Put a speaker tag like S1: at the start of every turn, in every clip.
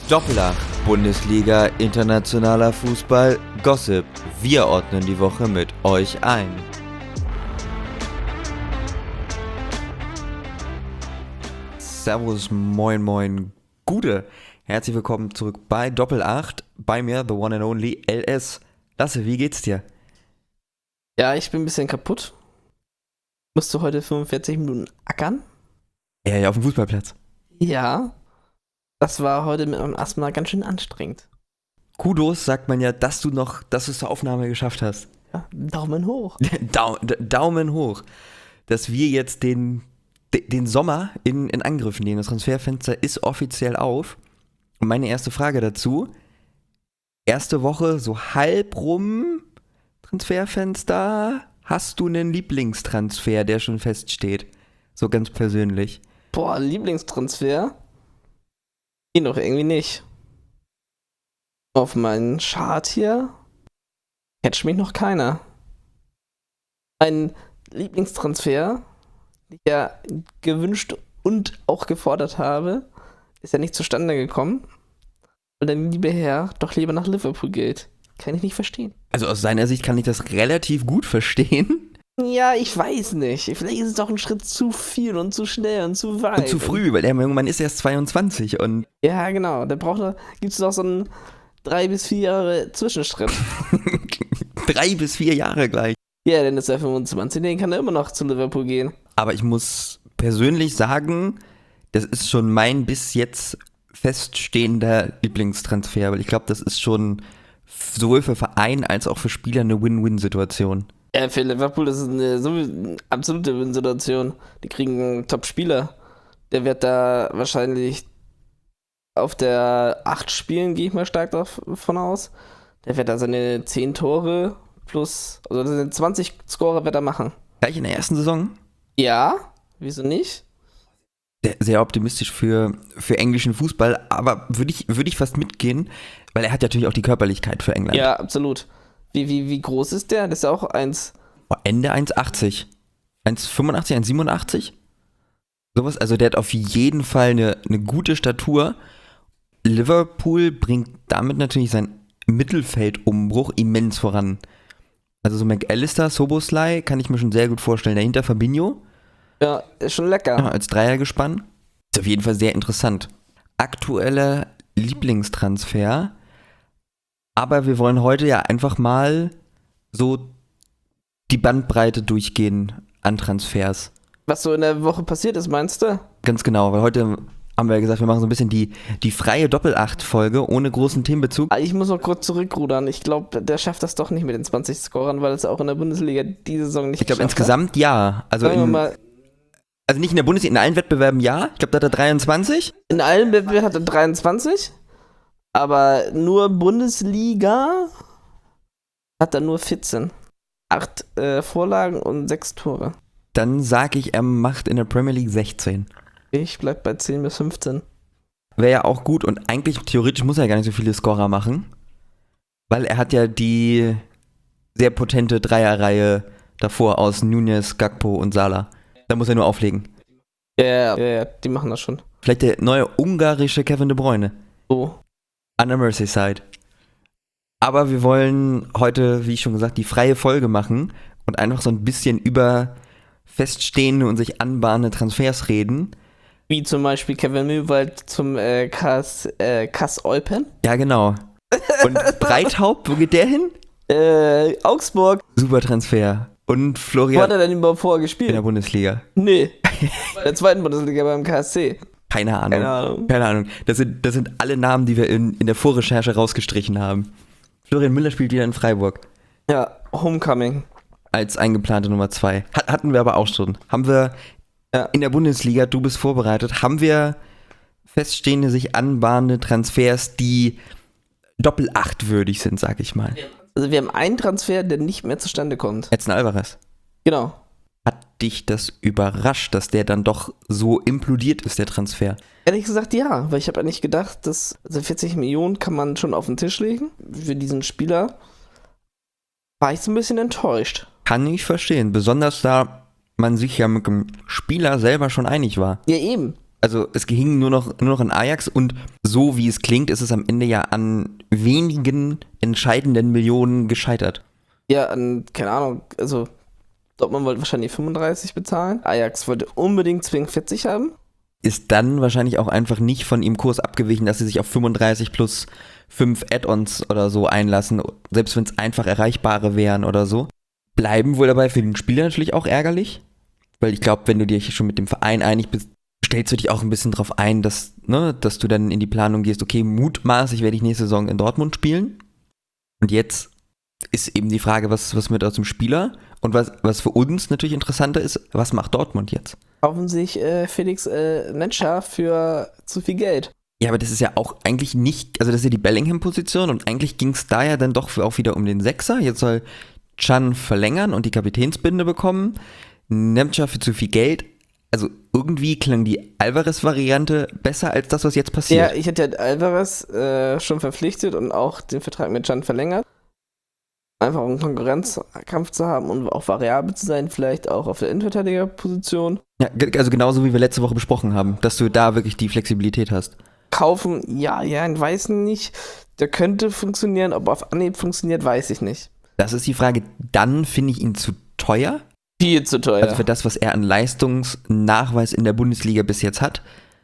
S1: Doppelacht, Bundesliga, internationaler Fußball, Gossip. Wir ordnen die Woche mit euch ein. Servus, moin, moin, Gude. Herzlich willkommen zurück bei Doppelacht. Bei mir, the one and only LS. Lasse, wie geht's dir?
S2: Ja, ich bin ein bisschen kaputt. Musst du heute 45 Minuten ackern?
S1: Ja, auf dem Fußballplatz.
S2: Ja. Das war heute mit meinem Asthma ganz schön anstrengend.
S1: Kudos sagt man ja, dass du es zur Aufnahme geschafft hast.
S2: Ja, Daumen hoch.
S1: Daumen hoch. Dass wir jetzt den Sommer in Angriff nehmen. Das Transferfenster ist offiziell auf. Und meine erste Frage dazu. Erste Woche so halb rum Transferfenster. Hast du einen Lieblingstransfer, der schon feststeht? So ganz persönlich.
S2: Boah, Lieblingstransfer? Ihn doch irgendwie nicht. Auf meinen Chart hier catcht mich noch keiner. Ein Lieblingstransfer, den ich ja gewünscht und auch gefordert habe, ist ja nicht zustande gekommen, weil der liebe Herr doch lieber nach Liverpool geht. Kann ich nicht verstehen.
S1: Also aus seiner Sicht kann ich das relativ gut verstehen.
S2: Ja, ich weiß nicht. Vielleicht ist es doch ein Schritt zu viel und zu schnell und zu weit.
S1: Und zu früh, weil der junge Mann ist erst 22 und...
S2: Ja, genau. Gibt es doch so einen 3 bis 4 Jahre Zwischenschritt.
S1: 3 bis 4 Jahre gleich.
S2: Ja, dann ist er 25, den kann er immer noch zu Liverpool gehen.
S1: Aber ich muss persönlich sagen, das ist schon mein bis jetzt feststehender Lieblingstransfer, weil ich glaube, das ist schon sowohl für Verein als auch für Spieler eine Win-Win-Situation.
S2: Ja, für Liverpool ist es eine absolute Win-Situation. Die kriegen einen Top-Spieler. Der wird da wahrscheinlich auf der 8 spielen, gehe ich mal stark davon aus. Der wird da seine 10 Tore plus, also seine 20 Scorer wird er machen.
S1: Gleich in der ersten Saison?
S2: Ja, wieso nicht?
S1: Sehr optimistisch für englischen Fußball, aber würde ich fast mitgehen, weil er hat natürlich auch die Körperlichkeit für England.
S2: Ja, absolut. Wie groß ist der? Das ist ja auch
S1: Ende 1,80. 1,85, 1,87? Sowas, also der hat auf jeden Fall eine gute Statur. Liverpool bringt damit natürlich seinen Mittelfeldumbruch immens voran. Also so McAllister, Szoboszlai kann ich mir schon sehr gut vorstellen. Dahinter Fabinho.
S2: Ja, ist schon lecker.
S1: Ja, als Dreiergespann. Ist auf jeden Fall sehr interessant. Aktueller Lieblingstransfer. Aber wir wollen heute ja einfach mal so die Bandbreite durchgehen an Transfers.
S2: Was so in der Woche passiert ist, meinst du?
S1: Ganz genau, weil heute haben wir ja gesagt, wir machen so ein bisschen die freie Doppelacht-Folge ohne großen Themenbezug.
S2: Ich muss noch kurz zurückrudern. Ich glaube, der schafft das doch nicht mit den 20 Scorern, weil es auch in der Bundesliga diese Saison nicht
S1: Ich glaube
S2: geschafft
S1: insgesamt
S2: hat.
S1: ja. Also nicht in der Bundesliga, in allen Wettbewerben ja. Ich glaube, da hat er 23.
S2: In allen Wettbewerben hat er 23. Aber nur Bundesliga hat er nur 14. 8 Vorlagen und 6 Tore.
S1: Dann sag ich, er macht in der Premier League 16.
S2: Ich bleib bei 10 bis 15.
S1: Wäre ja auch gut und eigentlich theoretisch muss er ja gar nicht so viele Scorer machen, weil er hat ja die sehr potente Dreierreihe davor aus Núñez, Gakpo und Salah. Da muss er nur auflegen.
S2: Ja, die machen das schon.
S1: Vielleicht der neue ungarische Kevin De Bruyne.
S2: So.
S1: An der Merseyside. Aber wir wollen heute, wie ich schon gesagt, die freie Folge machen und einfach so ein bisschen über feststehende und sich anbahnende Transfers reden.
S2: Wie zum Beispiel Kevin Möwald zum Kass Eupen.
S1: Ja, genau. Und Breithaupt, wo geht der hin?
S2: Augsburg.
S1: Super Transfer. Und
S2: Wo
S1: Florian
S2: hat er denn überhaupt vorher
S1: in
S2: gespielt?
S1: der Bundesliga.
S2: Nee. Bei der zweiten Bundesliga beim KSC.
S1: Keine Ahnung. Das sind alle Namen, die wir in der Vorrecherche rausgestrichen haben. Florian Müller spielt wieder in Freiburg.
S2: Ja, Homecoming.
S1: Als eingeplante Nummer 2. Hatten wir aber auch schon. Haben wir in der Bundesliga, du bist vorbereitet, haben wir feststehende, sich anbahnende Transfers, die doppelachtwürdig sind, sag ich mal.
S2: Also wir haben einen Transfer, der nicht mehr zustande kommt.
S1: Edson Alvarez.
S2: Genau.
S1: Hat dich das überrascht, dass der dann doch so implodiert ist, der Transfer?
S2: Ehrlich gesagt ja, weil ich habe eigentlich gedacht, dass 40 Millionen kann man schon auf den Tisch legen. Für diesen Spieler war ich so ein bisschen enttäuscht.
S1: Kann ich verstehen, besonders da man sich ja mit dem Spieler selber schon einig war.
S2: Ja, eben.
S1: Also es hing nur noch an Ajax und so wie es klingt, ist es am Ende ja an wenigen entscheidenden Millionen gescheitert.
S2: Ja, keine Ahnung, also Dortmund wollte wahrscheinlich 35 bezahlen. Ajax wollte unbedingt zwingend 40 haben.
S1: Ist dann wahrscheinlich auch einfach nicht von ihrem Kurs abgewichen, dass sie sich auf 35 plus 5 Add-ons oder so einlassen, selbst wenn es einfach erreichbare wären oder so. Bleiben wohl dabei für den Spieler natürlich auch ärgerlich, weil ich glaube, wenn du dich schon mit dem Verein einig bist, stellst du dich auch ein bisschen drauf ein, dass du dann in die Planung gehst, okay, mutmaßlich werde ich nächste Saison in Dortmund spielen. Und jetzt ist eben die Frage, was mit aus dem Spieler und was für uns natürlich interessanter ist, was macht Dortmund jetzt?
S2: Kaufen sich Felix Metscher für zu viel Geld.
S1: Ja, aber das ist ja auch eigentlich nicht, also das ist ja die Bellingham-Position und eigentlich ging es da ja dann doch auch wieder um den Sechser. Jetzt soll Can verlängern und die Kapitänsbinde bekommen. Nemtscher für zu viel Geld. Also irgendwie klang die Alvarez-Variante besser als das, was jetzt passiert.
S2: Ja, ich hätte halt Alvarez schon verpflichtet und auch den Vertrag mit Can verlängert. Einfach um einen Konkurrenzkampf zu haben und auch variabel zu sein, vielleicht auch auf der Innenverteidigerposition.
S1: Ja, also genauso wie wir letzte Woche besprochen haben, dass du da wirklich die Flexibilität hast.
S2: Kaufen, ja, ich weiß nicht. Der könnte funktionieren, ob auf Anhieb funktioniert, weiß ich nicht.
S1: Das ist die Frage. Dann finde ich ihn zu teuer.
S2: Viel zu teuer.
S1: Also für das, was er an Leistungsnachweis in der Bundesliga bis jetzt hat.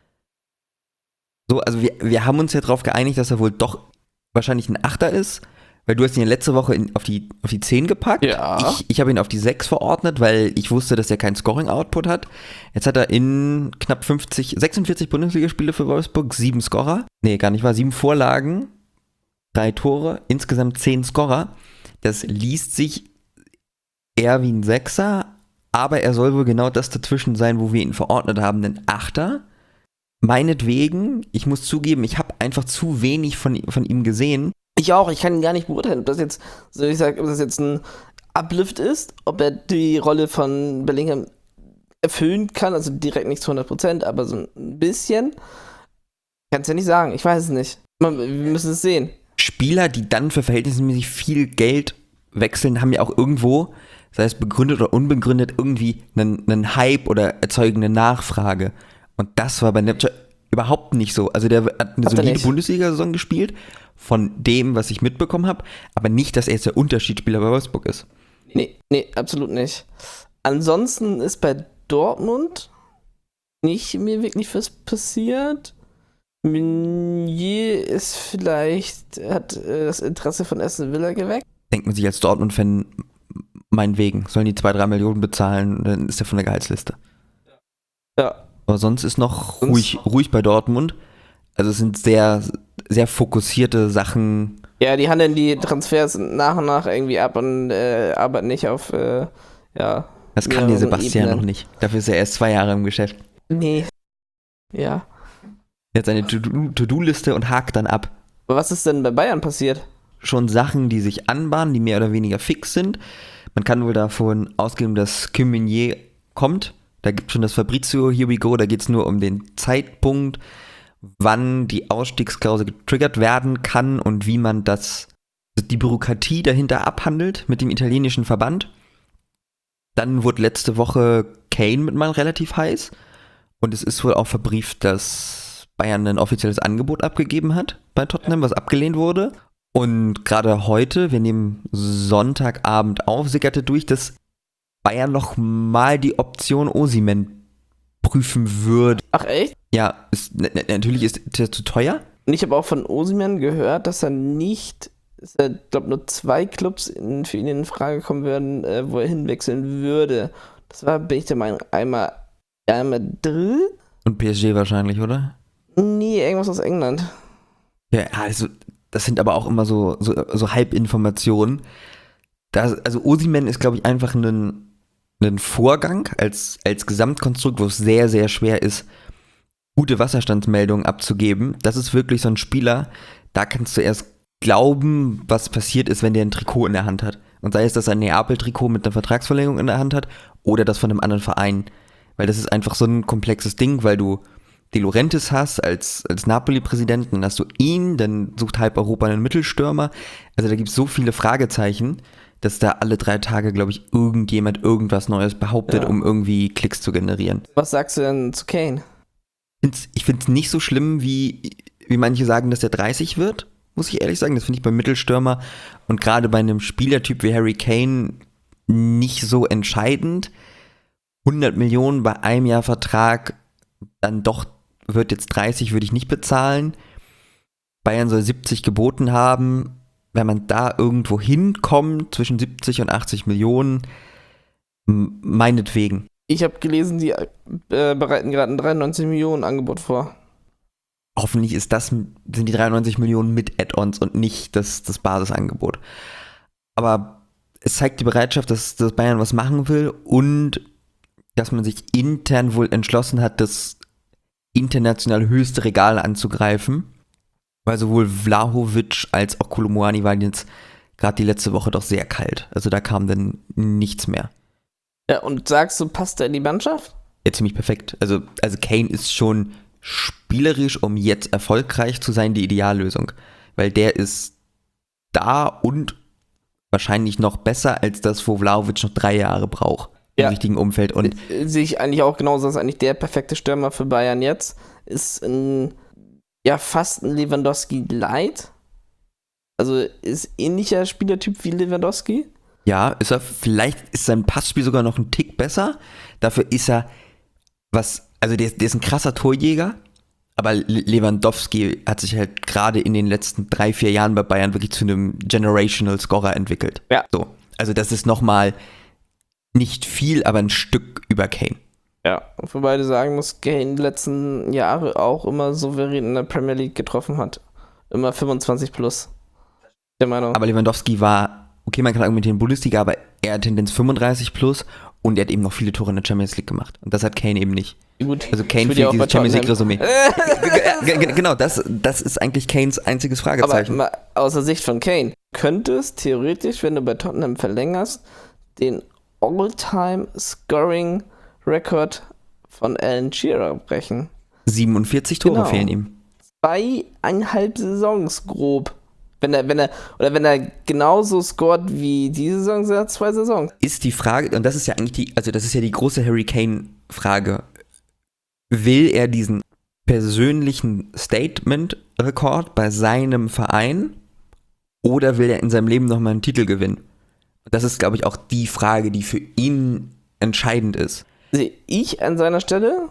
S1: So, also wir haben uns ja darauf geeinigt, dass er wohl doch wahrscheinlich ein Achter ist, weil du hast ihn ja letzte Woche auf die 10 gepackt.
S2: Ja.
S1: Ich habe ihn auf die 6 verordnet, weil ich wusste, dass er keinen Scoring-Output hat. Jetzt hat er in knapp 46 Bundesligaspiele für Wolfsburg 7 Scorer. Nee, gar nicht wahr, 7 Vorlagen, 3 Tore, insgesamt 10 Scorer. Das liest sich eher wie ein Sechser, aber er soll wohl genau das dazwischen sein, wo wir ihn verordnet haben, ein Achter. Meinetwegen, ich muss zugeben, ich habe einfach zu wenig von ihm gesehen.
S2: Ich auch, ich kann ihn gar nicht beurteilen, ob das jetzt, so ich sag, ob das jetzt ein Uplift ist, ob er die Rolle von Bellingham erfüllen kann, also direkt nicht zu 100%, aber so ein bisschen. Kannst ja nicht sagen, ich weiß es nicht. Wir müssen es sehen.
S1: Spieler, die dann für verhältnismäßig viel Geld wechseln, haben ja auch irgendwo, sei es begründet oder unbegründet, irgendwie einen Hype oder erzeugen eine Nachfrage. Und das war bei Nemtscher überhaupt nicht so. Also der hat eine solide Bundesliga-Saison gespielt, von dem, was ich mitbekommen habe, aber nicht, dass er jetzt der Unterschiedsspieler bei Wolfsburg ist.
S2: Nee, absolut nicht. Ansonsten ist bei Dortmund nicht mir wirklich was passiert. Meunier ist vielleicht, hat das Interesse von Aston Villa geweckt.
S1: Denkt man sich als Dortmund-Fan, meinetwegen, sollen die 2-3 Millionen bezahlen, dann ist er von der Gehaltsliste.
S2: Ja.
S1: Aber sonst ist noch ruhig bei Dortmund. Also es sind sehr, sehr fokussierte Sachen.
S2: Ja, die handeln die Transfers nach und nach irgendwie ab und arbeiten nicht auf,
S1: Das kann der Sebastian noch nicht. Dafür ist er erst 2 Jahre im Geschäft.
S2: Nee. Ja.
S1: Er hat seine To-Do-Liste und hakt dann ab.
S2: Aber was ist denn bei Bayern passiert?
S1: Schon Sachen, die sich anbahnen, die mehr oder weniger fix sind. Man kann wohl davon ausgehen, dass Kim Meunier kommt. Da gibt es schon das Fabrizio Here We Go. Da geht es nur um den Zeitpunkt, wann die Ausstiegsklausel getriggert werden kann und wie man die Bürokratie dahinter abhandelt mit dem italienischen Verband. Dann wurde letzte Woche Kane mit mal relativ heiß und es ist wohl auch verbrieft, dass Bayern ein offizielles Angebot abgegeben hat bei Tottenham, was abgelehnt wurde. Und gerade heute, wir nehmen Sonntagabend auf, sickerte durch, dass Bayern noch mal die Option Osimhen prüfen würde.
S2: Ach echt?
S1: Ja, natürlich ist der zu teuer.
S2: Und ich habe auch von Osimhen gehört, dass ich glaube, nur 2 Clubs für ihn in Frage kommen würden, wo er hinwechseln würde. Das war, bin ich der Meinung, einmal Real Madrid.
S1: Und PSG wahrscheinlich, oder?
S2: Nee, irgendwas aus England.
S1: Ja, also das sind aber auch immer so Halbinformationen. Also Osimhen ist, glaube ich, einfach ein Vorgang als Gesamtkonstrukt, wo es sehr, sehr schwer ist, gute Wasserstandsmeldungen abzugeben. Das ist wirklich so ein Spieler, da kannst du erst glauben, was passiert ist, wenn der ein Trikot in der Hand hat. Und sei es, dass er ein Neapel-Trikot mit einer Vertragsverlängerung in der Hand hat oder das von einem anderen Verein. Weil das ist einfach so ein komplexes Ding, weil du De Laurentiis hast als Napoli-Präsidenten, dann hast du ihn, dann sucht halb Europa einen Mittelstürmer. Also da gibt es so viele Fragezeichen, dass da alle 3 Tage, glaube ich, irgendjemand irgendwas Neues behauptet, um irgendwie Klicks zu generieren.
S2: Was sagst du denn zu Kane?
S1: Ich finde es nicht so schlimm, wie manche sagen, dass er 30 wird, muss ich ehrlich sagen. Das finde ich beim Mittelstürmer und gerade bei einem Spielertyp wie Harry Kane nicht so entscheidend. 100 Millionen bei einem Jahr Vertrag, dann doch wird jetzt 30, würde ich nicht bezahlen. Bayern soll 70 geboten haben. Wenn man da irgendwo hinkommt, zwischen 70 und 80 Millionen, meinetwegen.
S2: Ich habe gelesen, die bereiten gerade ein 93 Millionen Angebot vor.
S1: Hoffentlich sind die 93 Millionen mit Add-ons und nicht das Basisangebot. Aber es zeigt die Bereitschaft, dass Bayern was machen will und dass man sich intern wohl entschlossen hat, das international höchste Regal anzugreifen. Weil sowohl Vlahovic als auch Kolo Muani waren jetzt gerade die letzte Woche doch sehr kalt. Also da kam dann nichts mehr.
S2: Ja, und sagst du, passt er in die Mannschaft?
S1: Ja, ziemlich perfekt. Also Kane ist schon spielerisch, um jetzt erfolgreich zu sein, die Ideallösung. Weil der ist da und wahrscheinlich noch besser als das, wo Vlahovic noch 3 Jahre braucht. Im richtigen Umfeld. Und
S2: sehe ich eigentlich auch genauso, dass eigentlich der perfekte Stürmer für Bayern jetzt ist fast ein Lewandowski Light. Also ist ähnlicher Spielertyp wie Lewandowski.
S1: Ja, vielleicht ist sein Passspiel sogar noch ein Tick besser. Dafür ist er der ist ein krasser Torjäger, aber Lewandowski hat sich halt gerade in den letzten 3-4 Jahren bei Bayern wirklich zu einem Generational Scorer entwickelt.
S2: Ja.
S1: So. Also das ist nochmal nicht viel, aber ein Stück über Kane.
S2: Ja, wobei du sagen musst, Kane die letzten Jahre auch immer souverän in der Premier League getroffen hat. Immer 25 plus. Der Meinung.
S1: Aber Lewandowski war, okay, man kann argumentieren Bundesliga, aber er hat Tendenz 35 plus und er hat eben noch viele Tore in der Champions League gemacht. Und das hat Kane eben nicht.
S2: Gut.
S1: Also Kane fehlt dieses Champions League Resümee. Genau, das ist eigentlich Kanes einziges Fragezeichen.
S2: Aber mal aus der Sicht von Kane, könnte es theoretisch, wenn du bei Tottenham verlängerst, den All-Time Scoring Rekord von Alan Shearer brechen.
S1: 47 Tore fehlen ihm.
S2: 2,5 Saisons grob. Wenn er genauso scored wie diese Saison, sind 2 Saisons.
S1: Ist die Frage, und das ist ja eigentlich das ist ja die große Harry Kane-Frage. Will er diesen persönlichen Statement-Rekord bei seinem Verein oder will er in seinem Leben nochmal einen Titel gewinnen? Und das ist, glaube ich, auch die Frage, die für ihn entscheidend ist.
S2: Also ich an seiner Stelle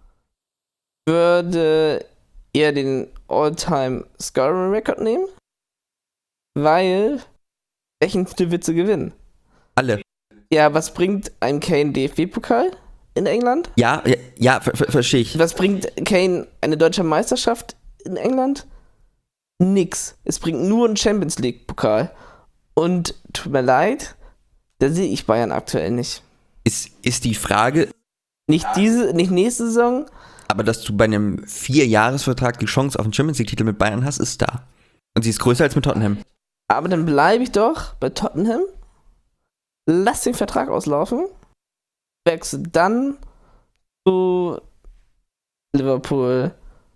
S2: würde eher den All-Time Scoring Record nehmen, weil welchen Titel willst du gewinnen?
S1: Alle.
S2: Ja, was bringt einem Kane DFB-Pokal in England?
S1: Ja, verstehe ich.
S2: Was bringt Kane eine deutsche Meisterschaft in England? Nix. Es bringt nur einen Champions League-Pokal. Und tut mir leid, da sehe ich Bayern aktuell nicht.
S1: Ist die Frage.
S2: Nicht nächste Saison.
S1: Aber dass du bei einem 4-Jahres-Vertrag die Chance auf einen Champions League-Titel mit Bayern hast, ist da. Und sie ist größer als mit Tottenham.
S2: Aber dann bleibe ich doch bei Tottenham. Lass den Vertrag auslaufen. Wechsel dann zu Liverpool.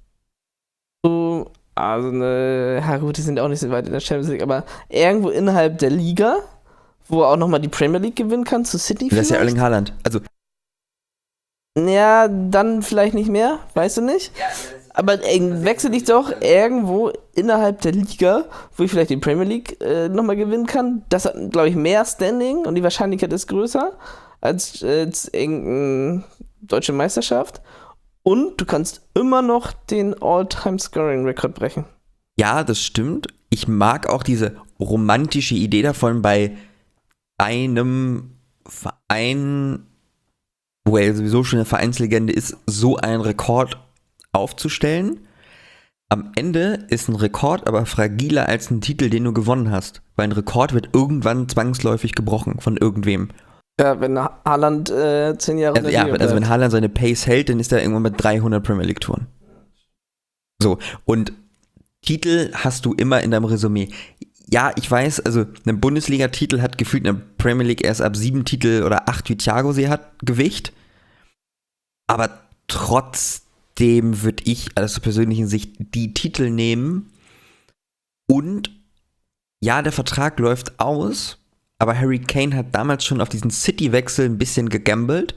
S2: Zu Arsenal. Ja gut, die sind auch nicht so weit in der Champions League, aber irgendwo innerhalb der Liga, wo er auch nochmal die Premier League gewinnen kann, zu City vielleicht.
S1: Das ist ja Erling Haaland. Also.
S2: Ja, dann vielleicht nicht mehr, weißt du nicht? Aber wechsel dich doch irgendwo innerhalb der Liga, wo ich vielleicht die Premier League nochmal gewinnen kann. Das hat, glaube ich, mehr Standing und die Wahrscheinlichkeit ist größer als irgendeine deutsche Meisterschaft. Und du kannst immer noch den All-Time-Scoring-Record brechen.
S1: Ja, das stimmt. Ich mag auch diese romantische Idee davon, bei einem Verein, wo er sowieso schon eine Vereinslegende ist, so einen Rekord aufzustellen. Am Ende ist ein Rekord aber fragiler als ein Titel, den du gewonnen hast. Weil ein Rekord wird irgendwann zwangsläufig gebrochen von irgendwem.
S2: Ja, wenn Haaland 10 Jahre
S1: also wenn Haaland seine Pace hält, dann ist er irgendwann mit 300 Premier League Touren. So, und Titel hast du immer in deinem Resümee. Ja, ich weiß, also ein Bundesliga-Titel hat gefühlt in der Premier League erst ab 7 Titel oder 8, wie Thiago sie hat, Gewicht. Aber trotzdem würde ich aus persönlichen Sicht die Titel nehmen. Und ja, der Vertrag läuft aus, aber Harry Kane hat damals schon auf diesen City-Wechsel ein bisschen gegambelt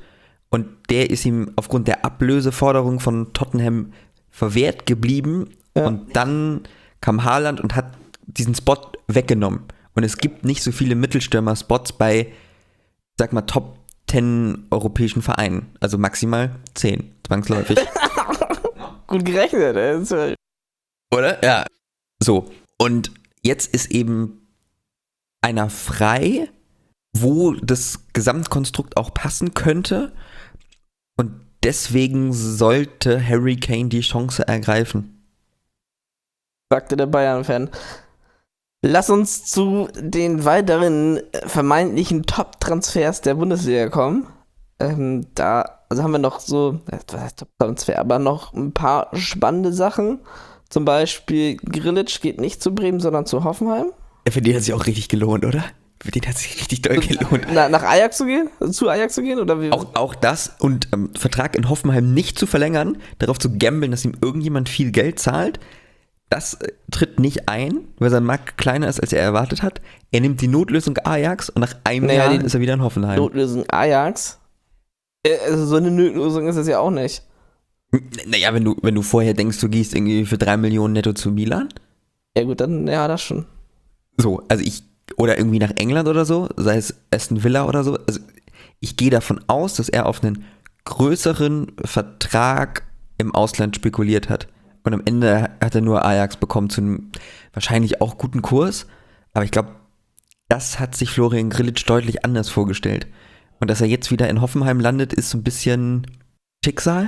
S1: und der ist ihm aufgrund der Ablöseforderung von Tottenham verwehrt geblieben und dann kam Haaland und hat diesen Spot weggenommen. Und es gibt nicht so viele Mittelstürmer-Spots bei, sag mal, Top 10 europäischen Vereinen. Also maximal 10, zwangsläufig.
S2: Gut gerechnet, ey.
S1: Oder? Ja. So. Und jetzt ist eben einer frei, wo das Gesamtkonstrukt auch passen könnte. Und deswegen sollte Harry Kane die Chance ergreifen.
S2: Sagte der Bayern-Fan. Lass uns zu den weiteren vermeintlichen Top-Transfers der Bundesliga kommen. Haben wir noch so, was heißt Top-Transfer, aber noch ein paar spannende Sachen. Zum Beispiel Grillitsch geht nicht zu Bremen, sondern zu Hoffenheim.
S1: Ja, für den hat sich auch richtig gelohnt, oder? Für den hat sich richtig doll gelohnt.
S2: Nach Ajax zu gehen? Zu Ajax zu gehen? Oder wie?
S1: Auch das und Vertrag in Hoffenheim nicht zu verlängern, darauf zu gambeln, dass ihm irgendjemand viel Geld zahlt, das tritt nicht ein, weil sein Markt kleiner ist, als er erwartet hat. Er nimmt die Notlösung Ajax und nach einem Jahr ist er wieder in Hoffenheim.
S2: Notlösung Ajax? Also so eine Notlösung ist es ja auch nicht.
S1: Naja, wenn du vorher denkst, du gehst irgendwie für 3 Millionen netto zu Milan.
S2: Ja gut, dann, ja, das schon.
S1: So, also oder irgendwie nach England oder so, sei es Aston Villa oder so. Also ich gehe davon aus, dass er auf einen größeren Vertrag im Ausland spekuliert hat. Und am Ende hat er nur Ajax bekommen zu einem wahrscheinlich auch guten Kurs. Aber ich glaube, das hat sich Florian Grillitsch deutlich anders vorgestellt. Und dass er jetzt wieder in Hoffenheim landet, ist so ein bisschen Schicksal.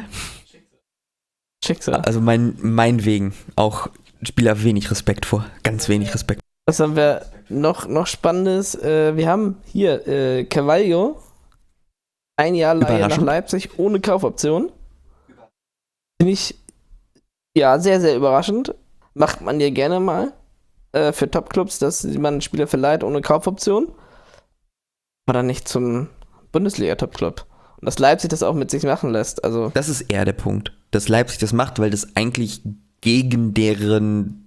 S1: Also mein wegen. Auch Spieler wenig Respekt vor. Ganz wenig Respekt.
S2: Was haben wir noch Spannendes? Wir haben hier Carvalho. Ein Jahr Leihe nach Leipzig ohne Kaufoption. Finde ich ja sehr, sehr überraschend. Macht man ja gerne mal für Topclubs, dass man einen Spieler verleiht ohne Kaufoption. Aber dann nicht zum Bundesliga-Topclub. Und dass Leipzig das auch mit sich machen lässt. Also
S1: das ist eher der Punkt, dass Leipzig das macht, weil das eigentlich gegen deren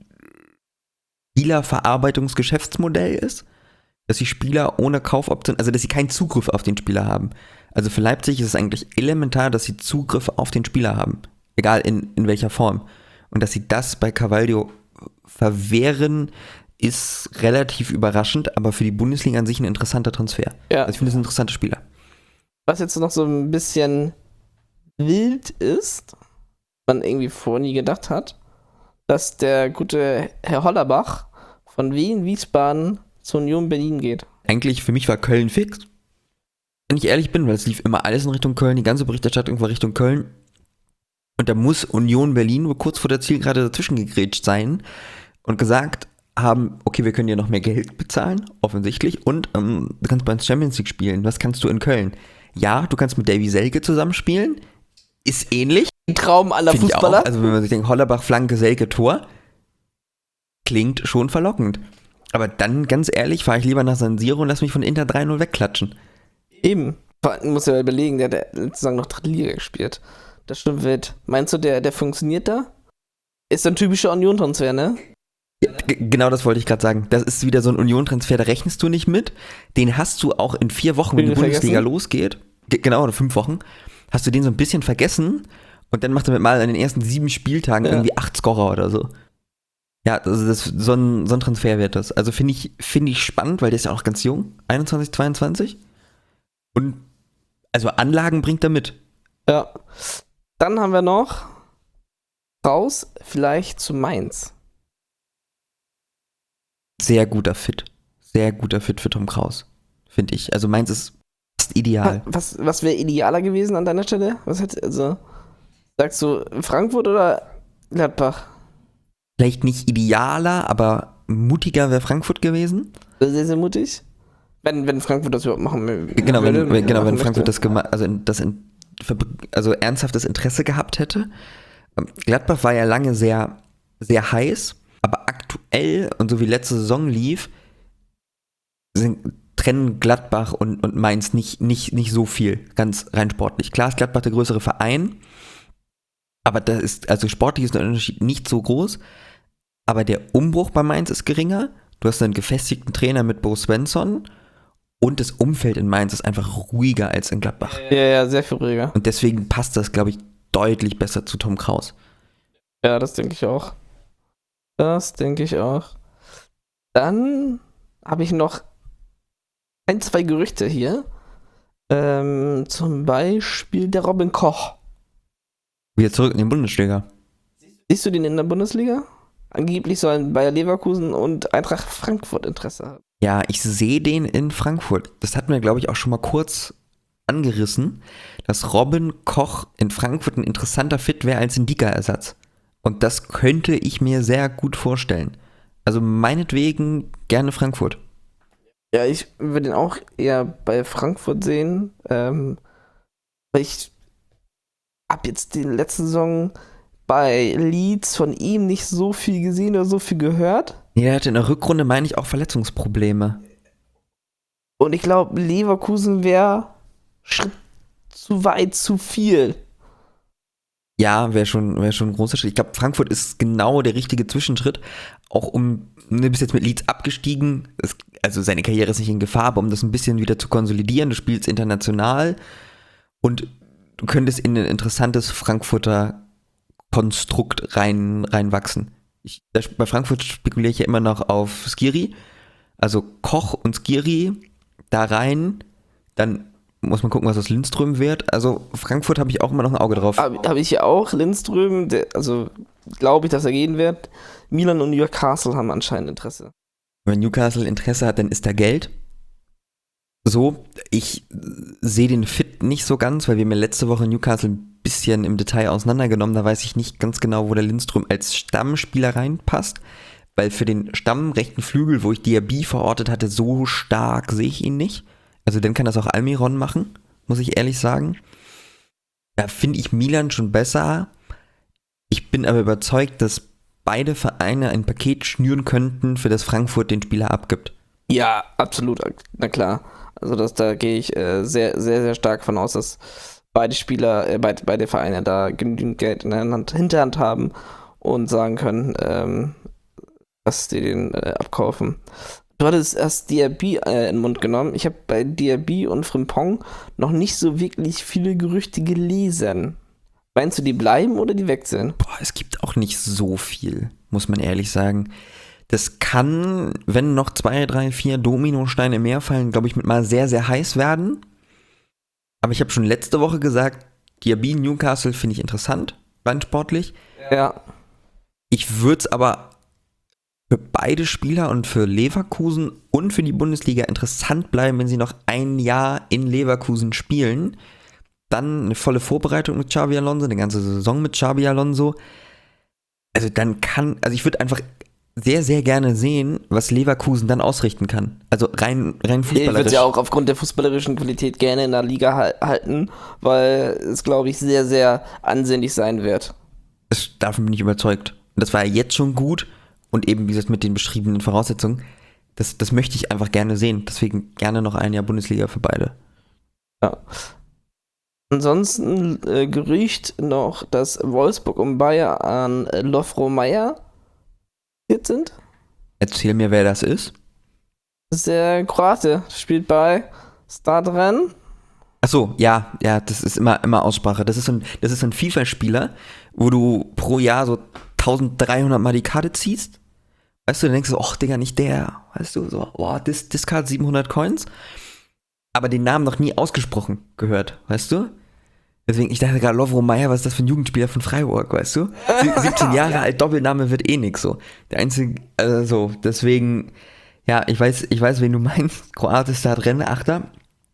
S1: Spielerverarbeitungsgeschäftsmodell ist, dass die Spieler ohne Kaufoption, also dass sie keinen Zugriff auf den Spieler haben. Also für Leipzig ist es eigentlich elementar, dass sie Zugriff auf den Spieler haben, egal in welcher Form. Und dass sie das bei Carvalho verwehren, ist relativ überraschend, aber für die Bundesliga an sich ein interessanter Transfer.
S2: Ja.
S1: Also ich finde es ein interessanter Spieler.
S2: Was jetzt noch so ein bisschen wild ist, man irgendwie vorher nie gedacht hat, dass der gute Herr Hollerbach von Wien Wiesbaden zur Union Berlin geht.
S1: Eigentlich für mich war Köln fix, wenn ich ehrlich bin, weil es lief immer alles in Richtung Köln, die ganze Berichterstattung war Richtung Köln. Und da muss Union Berlin nur kurz vor der Zielgerade dazwischen gegrätscht sein und gesagt haben, okay, wir können dir noch mehr Geld bezahlen, offensichtlich, und du kannst bei uns Champions League spielen. Was kannst du in Köln? Ja, du kannst mit Davy Selke zusammenspielen, ist ähnlich.
S2: Ein Traum aller Fußballer.
S1: Also wenn man sich denkt, Hollerbach, Flanke, Selke, Tor, klingt schon verlockend. Aber dann, ganz ehrlich, fahre ich lieber nach San Siro und lass mich von Inter 3-0 wegklatschen.
S2: Eben. Man muss ja überlegen, der hat sozusagen noch dritte Liga gespielt. Das stimmt wild. Meinst du, der funktioniert da? Ist ein typischer Union-Transfer, ne?
S1: Ja, genau das wollte ich gerade sagen. Das ist wieder so ein Union-Transfer, da rechnest du nicht mit. Den hast du auch in 4 Wochen, wenn die Bundesliga losgeht. Genau, oder 5 Wochen. Hast du den so ein bisschen vergessen und dann macht er mal an den ersten 7 Spieltagen irgendwie 8 Scorer oder so. Ja, also so ein Transfer wird das. Also finde ich spannend, weil der ist ja auch ganz jung. 21, 22. Und also Anlagen bringt er mit.
S2: Ja. Dann haben wir noch raus, vielleicht zu Mainz.
S1: Sehr guter Fit. Sehr guter Fit für Tom Kraus, finde ich. Also Mainz ist fast ideal.
S2: Was wäre idealer gewesen an deiner Stelle? Sagst du Frankfurt oder Gladbach?
S1: Vielleicht nicht idealer, aber mutiger wäre Frankfurt gewesen.
S2: Sehr, sehr mutig. Wenn Frankfurt das überhaupt machen will.
S1: Genau, wenn Frankfurt das ernsthaftes Interesse gehabt hätte. Gladbach war ja lange sehr, sehr heiß, aber aktuell und so wie letzte Saison lief, trennen Gladbach und Mainz nicht so viel, ganz rein sportlich. Klar ist Gladbach der größere Verein, aber das ist, also sportlich ist der Unterschied nicht so groß, aber der Umbruch bei Mainz ist geringer. Du hast einen gefestigten Trainer mit Bo Svensson Und das Umfeld in Mainz ist einfach ruhiger als in Gladbach.
S2: Ja, sehr viel ruhiger.
S1: Und deswegen passt das, glaube ich, deutlich besser zu Tom Kraus.
S2: Ja, das denke ich auch. Das denke ich auch. Dann habe ich noch ein, zwei Gerüchte hier. Zum Beispiel der Robin Koch.
S1: Wieder zurück in die Bundesliga.
S2: Siehst du den in der Bundesliga? Angeblich sollen Bayer Leverkusen und Eintracht Frankfurt Interesse haben.
S1: Ja, ich sehe den in Frankfurt. Das hatten wir, glaube ich, auch schon mal kurz angerissen, dass Robin Koch in Frankfurt ein interessanter Fit wäre als ein Dika-Ersatz. Und das könnte ich mir sehr gut vorstellen. Also meinetwegen gerne Frankfurt.
S2: Ja, ich würde ihn auch eher bei Frankfurt sehen. Weil ich habe jetzt die letzte Saison bei Leeds von ihm nicht so viel gesehen oder so viel gehört.
S1: Ja, er hatte in der Rückrunde, meine ich, auch Verletzungsprobleme.
S2: Und ich glaube, Leverkusen wäre Schritt zu weit, zu viel.
S1: Ja, wäre schon ein großer Schritt. Ich glaube, Frankfurt ist genau der richtige Zwischenschritt. Auch du bist jetzt mit Leeds abgestiegen. Also seine Karriere ist nicht in Gefahr, aber um das ein bisschen wieder zu konsolidieren, du spielst international und du könntest in ein interessantes Frankfurter Konstrukt reinwachsen. Bei Frankfurt spekuliere ich ja immer noch auf Skiri. Also Koch und Skiri da rein, dann muss man gucken, was aus Lindström wird. Also Frankfurt habe ich auch immer noch ein Auge drauf.
S2: Habe ich ja auch. Lindström, also glaube ich, dass er gehen wird. Milan und Newcastle haben anscheinend Interesse.
S1: Wenn Newcastle Interesse hat, dann ist da Geld. So, ich sehe den Fit nicht so ganz, weil wir mir letzte Woche Newcastle ein bisschen im Detail auseinandergenommen. Da weiß ich nicht ganz genau, wo der Lindström als Stammspieler reinpasst. Weil für den Stammrechten Flügel, wo ich Diaby verortet hatte, so stark sehe ich ihn nicht. Also dann kann das auch Almiron machen, muss ich ehrlich sagen. Da finde ich Milan schon besser. Ich bin aber überzeugt, dass beide Vereine ein Paket schnüren könnten, für das Frankfurt den Spieler abgibt.
S2: Ja, absolut. Na klar. Also da gehe ich sehr, sehr, sehr stark von aus, dass beide Vereine da genügend Geld in der Hinterhand haben und sagen können, dass die den abkaufen. Du hattest erst Diaby in den Mund genommen. Ich habe bei Diaby und Frimpong noch nicht so wirklich viele Gerüchte gelesen. Meinst du, die bleiben oder die weg sind?
S1: Boah, es gibt auch nicht so viel, muss man ehrlich sagen. Das kann, wenn noch 2, 3, 4 Dominosteine mehr fallen, glaube ich, mit mal sehr, sehr heiß werden. Aber ich habe schon letzte Woche gesagt, Diaby Newcastle finde ich interessant, rein sportlich.
S2: Ja.
S1: Ich würde es aber für beide Spieler und für Leverkusen und für die Bundesliga interessant bleiben, wenn sie noch ein Jahr in Leverkusen spielen. Dann eine volle Vorbereitung mit Xabi Alonso, eine ganze Saison mit Xabi Alonso. Also ich würde einfach sehr, sehr gerne sehen, was Leverkusen dann ausrichten kann. Also rein fußballerisch.
S2: Ich würde sie auch aufgrund der fußballerischen Qualität gerne in der Liga halten, weil es, glaube ich, sehr, sehr ansehnlich sein wird.
S1: Davon bin ich überzeugt. Und das war ja jetzt schon gut. Und eben, wie gesagt, mit den beschriebenen Voraussetzungen. Das möchte ich einfach gerne sehen. Deswegen gerne noch ein Jahr Bundesliga für beide.
S2: Ja. Ansonsten Gerücht noch, dass Wolfsburg und Bayer an Lovro Meyer sind.
S1: Erzähl mir, wer das ist.
S2: Das ist der Kroate, spielt bei Stadren.
S1: Achso, ja, das ist immer Aussprache. Das ist so ein FIFA-Spieler, wo du pro Jahr so 1300 Mal die Karte ziehst. Weißt du, dann denkst du, ach Digga, nicht der. Weißt du, so, boah, Discard 700 Coins. Aber den Namen noch nie ausgesprochen gehört, weißt du? Deswegen, ich dachte gerade, Lovro Meyer, was ist das für ein Jugendspieler von Freiburg, weißt du? 17 Jahre alt, Doppelname wird eh nix so. Der einzige, so, deswegen, ja, ich weiß, wen du meinst. Kroate ist da drin, Achter.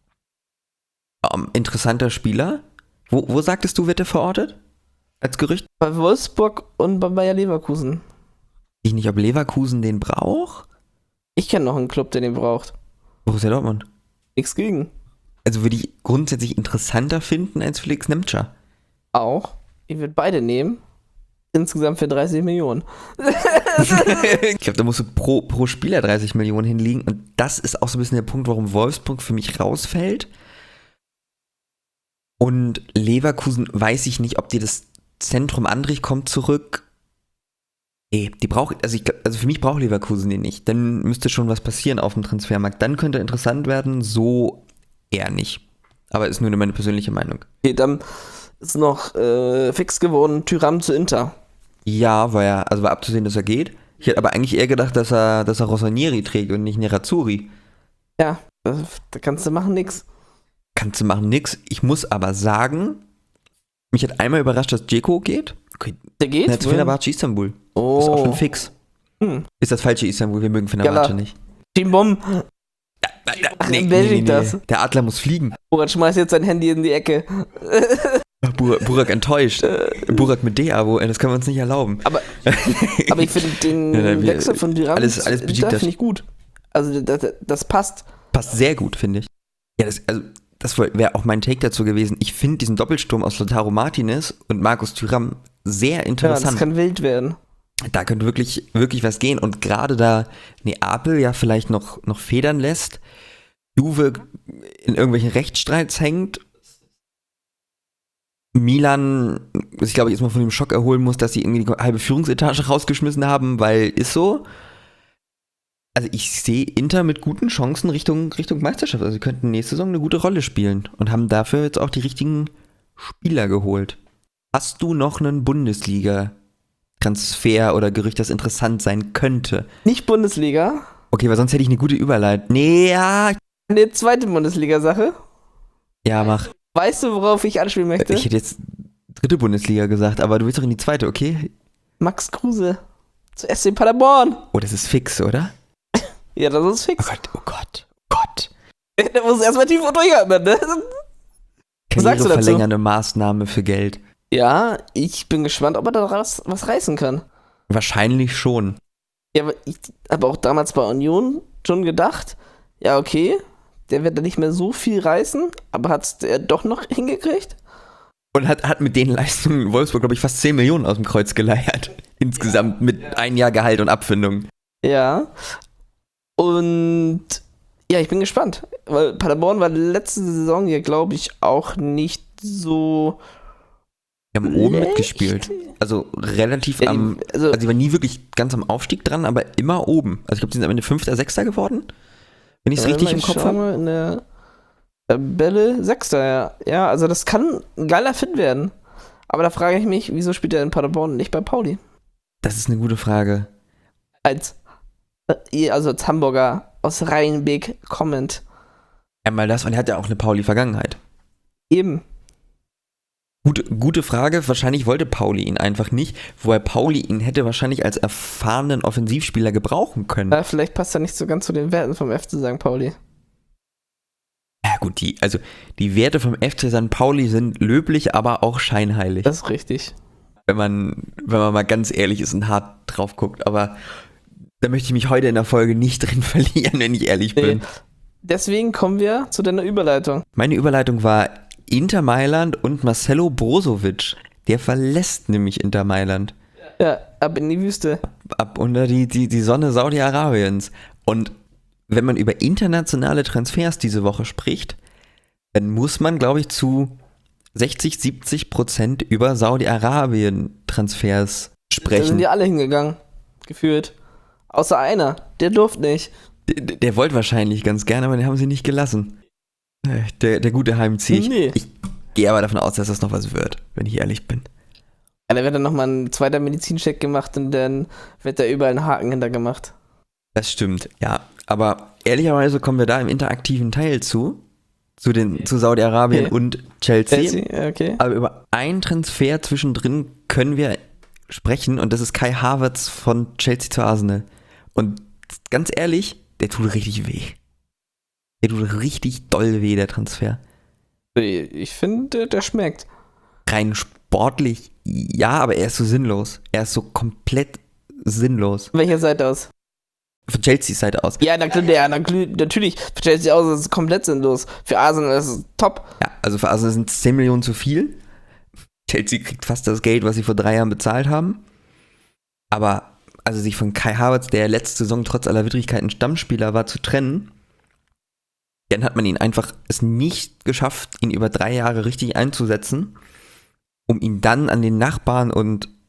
S1: Interessanter Spieler. Wo sagtest du, wird der verortet? Als Gerücht?
S2: Bei Wolfsburg und bei Bayer Leverkusen.
S1: Ich nicht, ob Leverkusen den braucht?
S2: Ich kenne noch einen Club, der den braucht.
S1: Borussia Dortmund.
S2: Nichts gegen.
S1: Also würde ich grundsätzlich interessanter finden als Felix Nemtscher.
S2: Auch. Ich würde beide nehmen. Insgesamt für 30 Millionen.
S1: Ich glaube, da musst du pro Spieler 30 Millionen hinlegen. Und das ist auch so ein bisschen der Punkt, warum Wolfsburg für mich rausfällt. Und Leverkusen weiß ich nicht, ob dir das Zentrum Andrich kommt zurück. Die braucht, also für mich braucht Leverkusen den nicht. Dann müsste schon was passieren auf dem Transfermarkt. Dann könnte interessant werden, so eher nicht. Aber ist nur meine persönliche Meinung.
S2: Okay, dann ist noch fix geworden, Thuram zu Inter.
S1: Ja, war abzusehen, dass er geht. Ich hätte aber eigentlich eher gedacht, dass er Rossonieri trägt und nicht Nerazzurri.
S2: Ja, da kannst du machen nix.
S1: Kannst du machen nix. Ich muss aber sagen, mich hat einmal überrascht, dass Dzeko geht. Okay.
S2: Der geht?
S1: Ja, zu Fenerbahce Istanbul.
S2: Oh.
S1: Ist auch schon fix. Ist das falsche Istanbul, wir mögen Fenerbahce nicht.
S2: Teambom.
S1: Nee. Der Adler muss fliegen.
S2: Burak schmeißt jetzt sein Handy in die Ecke.
S1: Burak enttäuscht. Burak mit D-Abo, das können wir uns nicht erlauben.
S2: Aber ich finde den Wechsel von Thuram
S1: alles
S2: finde ich gut. Also das passt.
S1: Passt sehr gut, finde ich. Ja, das wäre auch mein Take dazu gewesen. Ich finde diesen Doppelsturm aus Lautaro Martinez und Markus Thuram sehr interessant.
S2: Ja, das kann wild werden.
S1: Da könnte wirklich, wirklich was gehen. Und gerade da Neapel ja vielleicht noch federn lässt, Juve in irgendwelchen Rechtsstreits hängt, Milan, ich glaube, jetzt mal von dem Schock erholen muss, dass sie irgendwie die halbe Führungsetage rausgeschmissen haben, weil ist so. Also ich sehe Inter mit guten Chancen Richtung Meisterschaft. Also sie könnten nächste Saison eine gute Rolle spielen und haben dafür jetzt auch die richtigen Spieler geholt. Hast du noch einen Bundesliga-Transfer oder Gerücht, das interessant sein könnte?
S2: Nicht Bundesliga.
S1: Okay, weil sonst hätte ich eine gute Überleitung. Nee, ja.
S2: Eine zweite Bundesliga-Sache.
S1: Ja, mach.
S2: Weißt du, worauf ich anspielen möchte?
S1: Ich hätte jetzt dritte Bundesliga gesagt, aber du willst doch in die zweite, okay?
S2: Max Kruse zu SC Paderborn.
S1: Oh, das ist fix, oder?
S2: Ja, das ist fix.
S1: Oh Gott.
S2: Da muss erstmal tief durchatmen, ne? Was sagst du dazu?
S1: Verlängernde Maßnahme für Geld.
S2: Ja, ich bin gespannt, ob er da was reißen kann.
S1: Wahrscheinlich schon.
S2: Ja, aber ich habe auch damals bei Union schon gedacht, ja, okay, der wird da nicht mehr so viel reißen, aber hat es der doch noch hingekriegt?
S1: Und hat mit den Leistungen in Wolfsburg, glaube ich, fast 10 Millionen aus dem Kreuz geleiert. Insgesamt mit ein Jahr Gehalt und Abfindung.
S2: Ja. Und ja, ich bin gespannt, weil Paderborn war letzte Saison ja, glaube ich, auch nicht so.
S1: Die haben oben mitgespielt. Also relativ die waren nie wirklich ganz am Aufstieg dran, aber immer oben. Also ich glaube, die sind am Ende 5., 6. geworden. Wenn ich es richtig im Kopf habe.
S2: In der Tabelle 6. Ja. Ja, also das kann ein geiler Fit werden. Aber da frage ich mich, wieso spielt er in Paderborn und nicht bei Pauli?
S1: Das ist eine gute Frage.
S2: Als Hamburger aus Rheinbeck kommend.
S1: Einmal das, und er hat ja auch eine Pauli-Vergangenheit.
S2: Eben.
S1: Gute Frage. Wahrscheinlich wollte Pauli ihn einfach nicht, wobei Pauli ihn hätte wahrscheinlich als erfahrenen Offensivspieler gebrauchen können.
S2: Ja, vielleicht passt er nicht so ganz zu den Werten vom FC St. Pauli.
S1: Ja gut, die Werte vom FC St. Pauli sind löblich, aber auch scheinheilig.
S2: Das ist richtig.
S1: Wenn man mal ganz ehrlich ist und hart drauf guckt, aber da möchte ich mich heute in der Folge nicht drin verlieren, wenn ich ehrlich bin.
S2: Deswegen kommen wir zu deiner Überleitung.
S1: Meine Überleitung war Inter Mailand und Marcelo Brozovic. Der verlässt nämlich Inter Mailand.
S2: Ja, ab in die Wüste.
S1: Ab unter die Sonne Saudi-Arabiens. Und wenn man über internationale Transfers diese Woche spricht, dann muss man, glaube ich, zu 60-70% über Saudi-Arabien-Transfers sprechen.
S2: Da sind die alle hingegangen, gefühlt. Außer einer, der durfte nicht.
S1: Der wollte wahrscheinlich ganz gerne, aber den haben sie nicht gelassen. Der gute Heimzieh.
S2: Nee.
S1: Ich gehe aber davon aus, dass das noch was wird, wenn ich ehrlich bin.
S2: Ja, da wird dann nochmal ein zweiter Medizincheck gemacht und dann wird da überall ein Haken hinter gemacht.
S1: Das stimmt, ja. Aber ehrlicherweise kommen wir da im interaktiven Teil zu Saudi-Arabien und Chelsea.
S2: Okay.
S1: Aber über einen Transfer zwischendrin können wir sprechen und das ist Kai Havertz von Chelsea zu Arsenal. Und ganz ehrlich, der tut richtig weh. Der tut richtig doll weh, der Transfer.
S2: Ich finde, der schmeckt.
S1: Rein sportlich, ja, aber er ist so sinnlos. Er ist so komplett sinnlos.
S2: Von welcher Seite aus?
S1: Von Chelseas Seite aus.
S2: Ja, natürlich. Für Chelsea aus ist es komplett sinnlos. Für Arsenal ist es top.
S1: Ja, also für Arsenal sind es 10 Millionen zu viel. Chelsea kriegt fast das Geld, was sie vor 3 Jahren bezahlt haben. Aber also sich von Kai Havertz, der letzte Saison trotz aller Widrigkeiten Stammspieler war, zu trennen, dann hat man ihn einfach es nicht geschafft, ihn über 3 Jahre richtig einzusetzen, um ihn dann an den Nachbarn und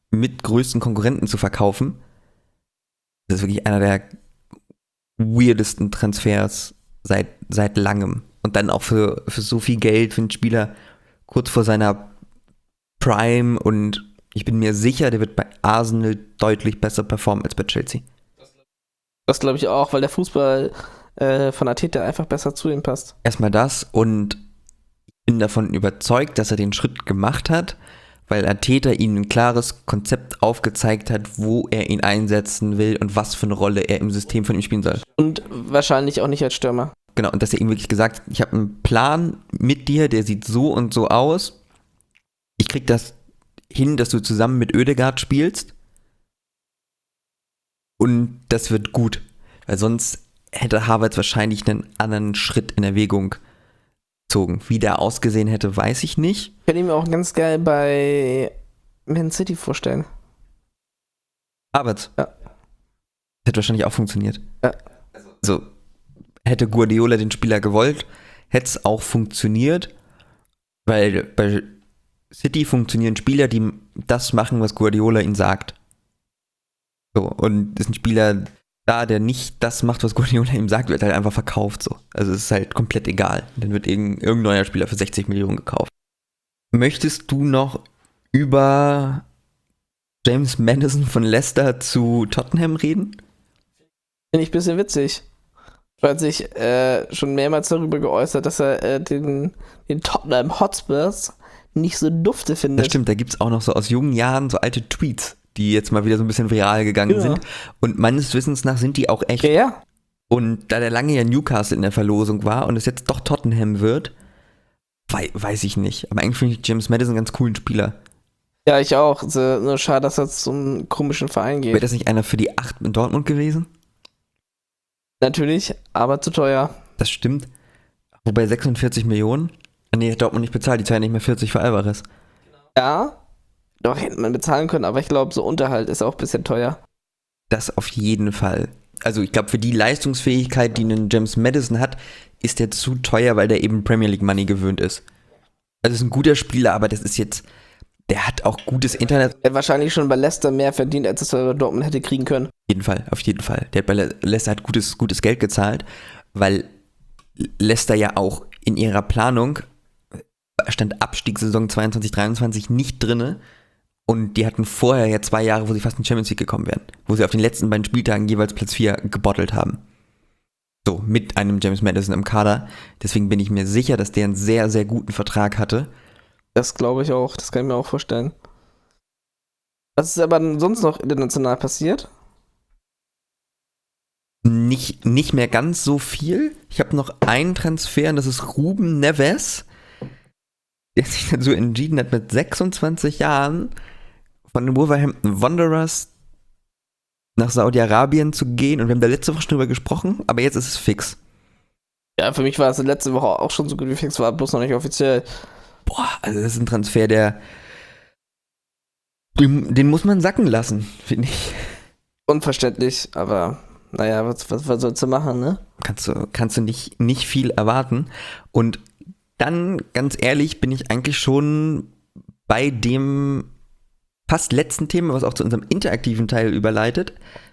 S1: mitgrößten Konkurrenten zu verkaufen. Das ist wirklich einer der weirdesten Transfers seit langem. Und dann auch für so viel Geld für einen Spieler kurz vor seiner Prime, und ich bin mir sicher, der wird bei Arsenal deutlich besser performen als bei Chelsea.
S2: Das glaube ich auch, weil der Fußball von Arteta einfach besser zu ihm passt.
S1: Erstmal das, und ich bin davon überzeugt, dass er den Schritt gemacht hat, weil Arteta ihm ein klares Konzept aufgezeigt hat, wo er ihn einsetzen will und was für eine Rolle er im System von ihm spielen soll.
S2: Und wahrscheinlich auch nicht als Stürmer.
S1: Genau, und dass er ihm wirklich gesagt hat, ich habe einen Plan mit dir, der sieht so und so aus. Ich krieg das hin, dass du zusammen mit Ødegaard spielst. Und das wird gut. Weil sonst hätte Havertz wahrscheinlich einen anderen Schritt in Erwägung gezogen. Wie der ausgesehen hätte, weiß ich nicht.
S2: Ich könnte ihn mir auch ganz geil bei Man City vorstellen.
S1: Havertz?
S2: Ja.
S1: Hätte wahrscheinlich auch funktioniert.
S2: Ja.
S1: Also, hätte Guardiola den Spieler gewollt, hätte es auch funktioniert. Weil bei City funktionieren Spieler, die das machen, was Guardiola ihnen sagt. So, und ist ein Spieler da, der nicht das macht, was Guardiola ihm sagt, wird halt einfach verkauft. So. Also es ist halt komplett egal. Dann wird irgendein neuer Spieler für 60 Millionen gekauft. Möchtest du noch über James Maddison von Leicester zu Tottenham reden?
S2: Finde ich ein bisschen witzig. Er hat sich schon mehrmals darüber geäußert, dass er den Tottenham Hotspurs nicht so dufte findet.
S1: Das stimmt, da gibt es auch noch so aus jungen Jahren so alte Tweets, die jetzt mal wieder so ein bisschen viral gegangen sind. Und meines Wissens nach sind die auch echt.
S2: Ja. Und
S1: da der lange ja Newcastle in der Verlosung war und es jetzt doch Tottenham wird, weiß ich nicht. Aber eigentlich finde ich James Maddison einen ganz coolen Spieler.
S2: Ja, ich auch. Nur schade, dass er zu einem komischen Verein geht.
S1: Wäre das nicht einer für die 8 in Dortmund gewesen?
S2: Natürlich, aber zu teuer.
S1: Das stimmt. Wobei 46 Millionen? Nee, Dortmund nicht bezahlt, die zahlen nicht mehr 40 für Alvarez.
S2: Ja, doch hätte man bezahlen können, aber ich glaube, so Unterhalt ist auch ein bisschen teuer.
S1: Das auf jeden Fall. Also ich glaube, für die Leistungsfähigkeit, die ein James Maddison hat, ist der zu teuer, weil der eben Premier League Money gewöhnt ist. Also ist ein guter Spieler, aber das ist jetzt, der hat auch gutes Internet.
S2: Er hat wahrscheinlich schon bei Leicester mehr verdient, als es bei Dortmund hätte kriegen können.
S1: Auf jeden Fall. Der hat bei Leicester hat gutes Geld gezahlt, weil Leicester ja auch in ihrer Planung stand Abstiegssaison 22/23 nicht drinne. Und die hatten vorher ja 2 Jahre, wo sie fast in die Champions League gekommen wären. Wo sie auf den letzten beiden Spieltagen jeweils Platz 4 gebottelt haben. So, mit einem James Maddison im Kader. Deswegen bin ich mir sicher, dass der einen sehr, sehr guten Vertrag hatte.
S2: Das glaube ich auch. Das kann ich mir auch vorstellen. Was ist aber sonst noch international passiert?
S1: Nicht mehr ganz so viel. Ich habe noch einen Transfer und das ist Ruben Neves, der sich dazu entschieden hat, mit 26 Jahren von den Wolverhampton Wanderers nach Saudi-Arabien zu gehen. Und wir haben da letzte Woche schon drüber gesprochen, aber jetzt ist es fix.
S2: Ja, für mich war es letzte Woche auch schon so gut wie fix, war bloß noch nicht offiziell.
S1: Boah, also das ist ein Transfer, den muss man sacken lassen, finde ich.
S2: Unverständlich, aber naja, was sollst du machen, ne?
S1: Kannst du nicht viel erwarten. Und dann, ganz ehrlich, bin ich eigentlich schon bei dem fast letzten Thema, was auch zu unserem interaktiven Teil überleitet.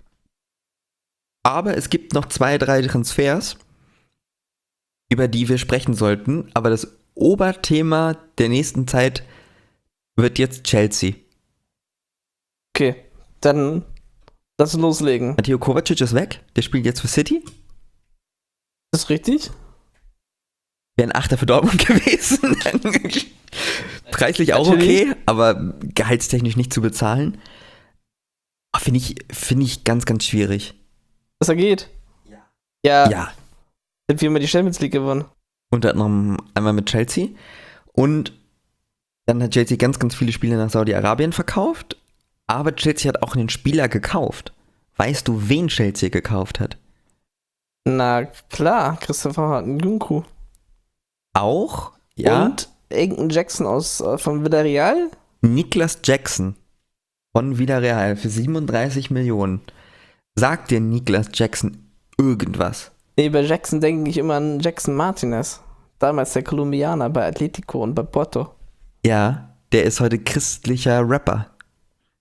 S1: Aber es gibt noch 2, 3 Transfers, über die wir sprechen sollten. Aber das Oberthema der nächsten Zeit wird jetzt Chelsea.
S2: Okay, dann lass uns loslegen.
S1: Mateo Kovacic ist weg. Der spielt jetzt für City.
S2: Ist das richtig?
S1: Wäre ein Achter für Dortmund gewesen. Preislich auch okay, aber gehaltstechnisch nicht zu bezahlen. Finde ich ganz, ganz schwierig.
S2: Was da geht? Ja. Hat viermal die Champions League gewonnen.
S1: Unter anderem einmal mit Chelsea. Und dann hat Chelsea ganz, ganz viele Spiele nach Saudi-Arabien verkauft. Aber Chelsea hat auch einen Spieler gekauft. Weißt du, wen Chelsea gekauft hat?
S2: Na klar, Christopher Nkunku.
S1: Auch, ja.
S2: Und irgendein Jackson von Villarreal?
S1: Niklas Jackson von Villarreal für 37 Millionen. Sagt dir Niklas Jackson irgendwas?
S2: Nee, bei Jackson denke ich immer an Jackson Martinez. Damals der Kolumbianer bei Atletico und bei Porto.
S1: Ja, der ist heute christlicher Rapper.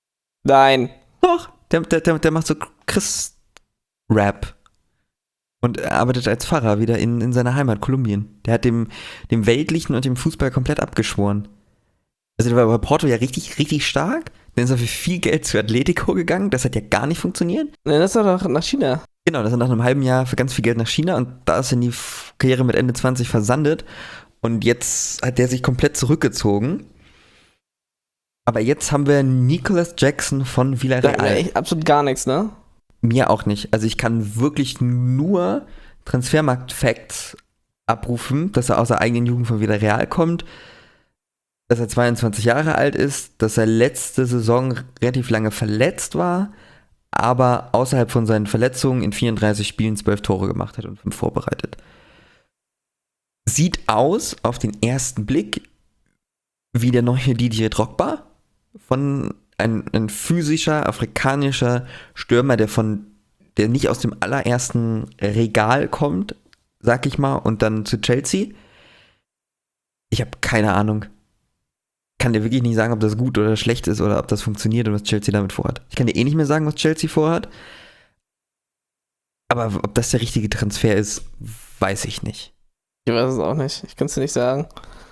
S2: Nein.
S1: Doch, der macht so Chris-Rap. Und er arbeitet als Pfarrer wieder in seiner Heimat Kolumbien. Der hat dem Weltlichen und dem Fußball komplett abgeschworen. Also der war bei Porto ja richtig, richtig stark. Dann ist er für viel Geld zu Atletico gegangen. Das hat ja gar nicht funktioniert.
S2: Nein, das war doch nach China.
S1: Genau, das ist nach einem halben Jahr für ganz viel Geld nach China. Und da ist dann die Karriere mit Ende 20 versandet. Und jetzt hat der sich komplett zurückgezogen. Aber jetzt haben wir Nicolas Jackson von Villarreal.
S2: Da echt absolut gar nichts, ne?
S1: Mir auch nicht. Also ich kann wirklich nur Transfermarkt-Facts abrufen, dass er aus der eigenen Jugend von Villarreal kommt, dass er 22 Jahre alt ist, dass er letzte Saison relativ lange verletzt war, aber außerhalb von seinen Verletzungen in 34 Spielen 12 Tore gemacht hat und 5 vorbereitet. Sieht aus, auf den ersten Blick, wie der neue Didier Drogba, ein physischer, afrikanischer Stürmer, der nicht aus dem allerersten Regal kommt, sag ich mal, und dann zu Chelsea. Ich habe keine Ahnung. Kann dir wirklich nicht sagen, ob das gut oder schlecht ist oder ob das funktioniert und was Chelsea damit vorhat. Ich kann dir eh nicht mehr sagen, was Chelsea vorhat. Aber ob das der richtige Transfer ist, weiß ich nicht.
S2: Ich weiß es auch nicht. Ich kann es dir nicht sagen.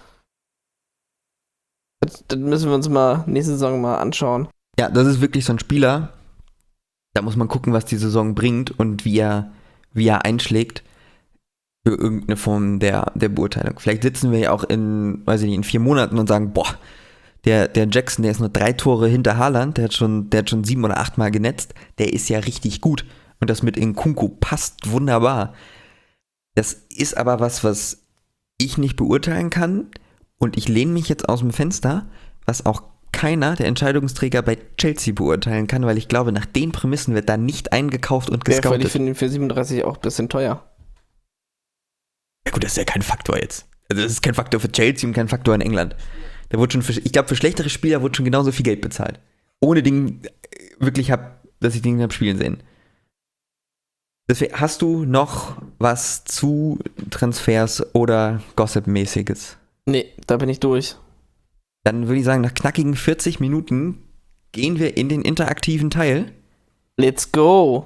S2: Das müssen wir uns mal nächste Saison mal anschauen.
S1: Ja, das ist wirklich so ein Spieler, da muss man gucken, was die Saison bringt und wie er einschlägt für irgendeine Form der Beurteilung. Vielleicht sitzen wir ja auch in 4 Monaten und sagen, boah, der Jackson, der ist nur 3 Tore hinter Haaland, der hat schon 7 oder 8 Mal genetzt, der ist ja richtig gut. Und das mit Nkunku passt wunderbar. Das ist aber was ich nicht beurteilen kann. Und ich lehne mich jetzt aus dem Fenster, was auch keiner der Entscheidungsträger bei Chelsea beurteilen kann, weil ich glaube, nach den Prämissen wird da nicht eingekauft und gescoutet.
S2: Ich finde ihn für 37 auch ein bisschen teuer.
S1: Ja gut, das ist ja kein Faktor jetzt. Also das ist kein Faktor für Chelsea und kein Faktor in England. Da wurde schon ich glaube, für schlechtere Spieler wurde schon genauso viel Geld bezahlt. Ohne dass ich den habe spielen sehen. Deswegen, hast du noch was zu Transfers oder Gossip-mäßiges?
S2: Nee, da bin ich durch.
S1: Dann würde ich sagen, nach knackigen 40 Minuten gehen wir in den interaktiven Teil.
S2: Let's go!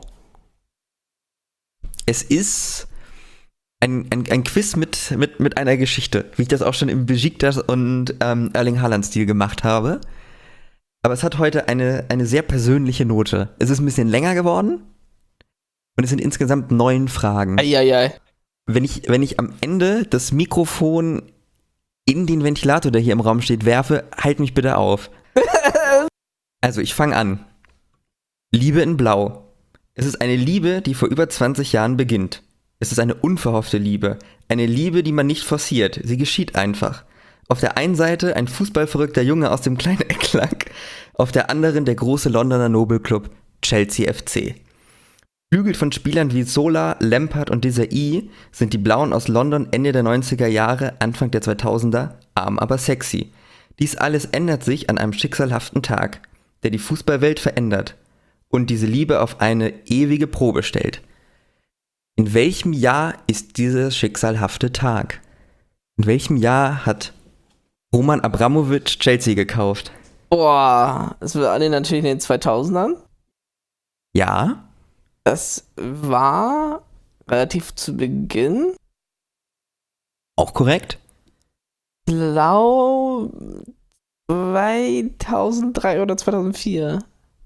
S1: Es ist ein Quiz mit einer Geschichte, wie ich das auch schon im Besiktas und Erling Haaland-Stil gemacht habe. Aber es hat heute eine sehr persönliche Note. Es ist ein bisschen länger geworden und es sind insgesamt 9 Fragen.
S2: Eieiei.
S1: Wenn ich am Ende das Mikrofon in den Ventilator, der hier im Raum steht, werfe, halt mich bitte auf. Also, ich fange an. Liebe in Blau. Es ist eine Liebe, die vor über 20 Jahren beginnt. Es ist eine unverhoffte Liebe. Eine Liebe, die man nicht forciert. Sie geschieht einfach. Auf der einen Seite ein fußballverrückter Junge aus dem kleinen Ecklank, auf der anderen der große Londoner Nobelclub Chelsea FC. Flügelt von Spielern wie Zola, Lampard und Desai sind die Blauen aus London Ende der 90er Jahre, Anfang der 2000er, arm aber sexy. Dies alles ändert sich an einem schicksalhaften Tag, der die Fußballwelt verändert und diese Liebe auf eine ewige Probe stellt. In welchem Jahr ist dieser schicksalhafte Tag? In welchem Jahr hat Roman Abramovich Chelsea gekauft?
S2: Boah, das war alle natürlich in den 2000ern.
S1: Ja.
S2: Das war relativ zu Beginn.
S1: Auch korrekt.
S2: Ich glaube 2003 oder 2004.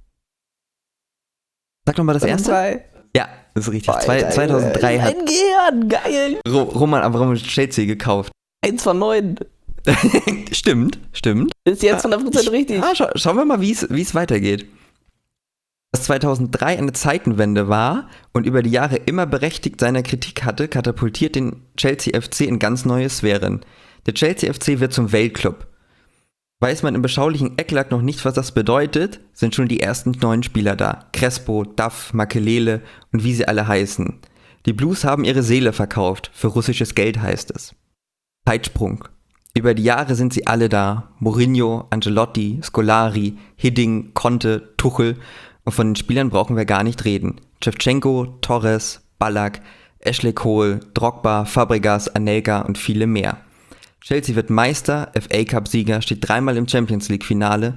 S1: Sag doch mal das
S2: 2003.
S1: erste. Ja, das ist richtig. 2003 hat
S2: ein Gehirn, geil.
S1: Roman Abramovich Chelsea gekauft.
S2: 1 von 9.
S1: Stimmt.
S2: Ist jetzt 100% richtig.
S1: Ja, schauen wir mal, wie es weitergeht. Dass 2003 eine Zeitenwende war und über die Jahre immer berechtigt seiner Kritik hatte, katapultiert den Chelsea FC in ganz neue Sphären. Der Chelsea FC wird zum Weltclub. Weiß man im beschaulichen Ecklack noch nicht, was das bedeutet, sind schon die ersten 9 Spieler da. Crespo, Duff, Makelele und wie sie alle heißen. Die Blues haben ihre Seele verkauft, für russisches Geld heißt es. Zeitsprung. Über die Jahre sind sie alle da. Mourinho, Ancelotti, Scolari, Hiddink, Conte, Tuchel. Und von den Spielern brauchen wir gar nicht reden. Shevchenko, Torres, Ballack, Ashley Cole, Drogba, Fabregas, Anelka und viele mehr. Chelsea wird Meister, FA-Cup-Sieger, steht 3-mal im Champions-League-Finale.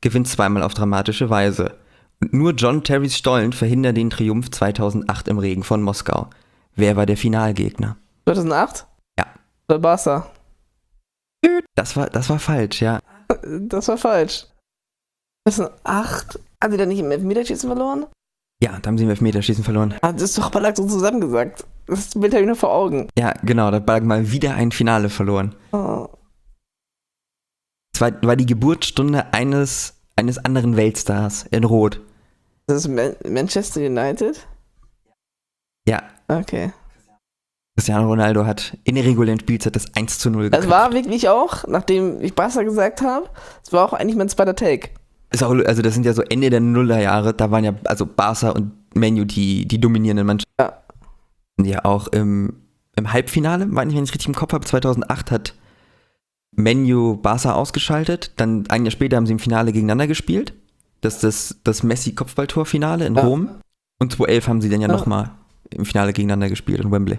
S1: gewinnt zweimal auf dramatische Weise. Und nur John Terrys Stollen verhindert den Triumph 2008 im Regen von Moskau. Wer war der Finalgegner?
S2: 2008?
S1: Ja.
S2: Oder Barca?
S1: Das war falsch, ja.
S2: Das war falsch. 2008? Haben die da nicht im Elfmeterschießen verloren?
S1: Ja, da haben sie im Elfmeterschießen verloren.
S2: Ah, das ist doch Ballack so zusammengesagt. Das Bild habe ich noch vor Augen.
S1: Ja, genau, da hat Ballack mal wieder ein Finale verloren.
S2: Oh.
S1: Es war die Geburtsstunde eines anderen Weltstars in Rot.
S2: Das ist Manchester United?
S1: Ja.
S2: Okay.
S1: Cristiano Ronaldo hat in der regulären Spielzeit das 1:0
S2: Das
S1: geköpft.
S2: war wirklich auch, nachdem ich Barca gesagt habe, das war auch eigentlich mein zweiter Take.
S1: Ist auch, also das sind ja so Ende der Nullerjahre, da waren ja also Barca und Man U die dominierenden Mannschaften.
S2: Ja.
S1: Ja, auch im Halbfinale, wenn ich richtig im Kopf habe, 2008 hat Man U Barca ausgeschaltet, dann ein Jahr später haben sie im Finale gegeneinander gespielt. Das ist das Messi-Kopfballtor-Finale in Rom. Und 2011 haben sie dann ja nochmal im Finale gegeneinander gespielt in Wembley.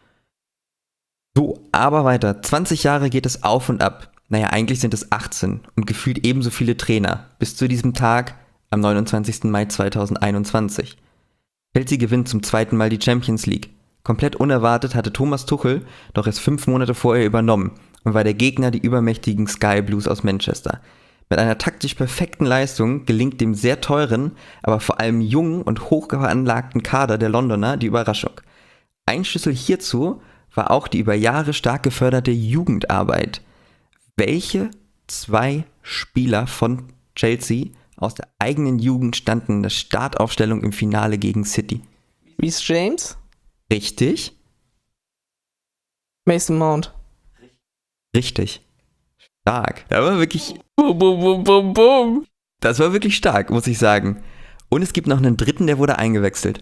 S1: So, aber weiter. 20 Jahre geht es auf und ab. Naja, eigentlich sind es 18 und gefühlt ebenso viele Trainer. Bis zu diesem Tag am 29. Mai 2021. Chelsea gewinnt zum zweiten Mal die Champions League. Komplett unerwartet hatte Thomas Tuchel doch erst 5 Monate vorher übernommen und war der Gegner die übermächtigen Sky Blues aus Manchester. Mit einer taktisch perfekten Leistung gelingt dem sehr teuren, aber vor allem jungen und hochveranlagten Kader der Londoner die Überraschung. Ein Schlüssel hierzu war auch die über Jahre stark geförderte Jugendarbeit. Welche 2 Spieler von Chelsea aus der eigenen Jugend standen in der Startaufstellung im Finale gegen City?
S2: Reece James?
S1: Richtig?
S2: Mason Mount.
S1: Richtig. Stark. Das war wirklich
S2: Bum.
S1: Das war wirklich stark, muss ich sagen. Und es gibt noch einen dritten, der wurde eingewechselt.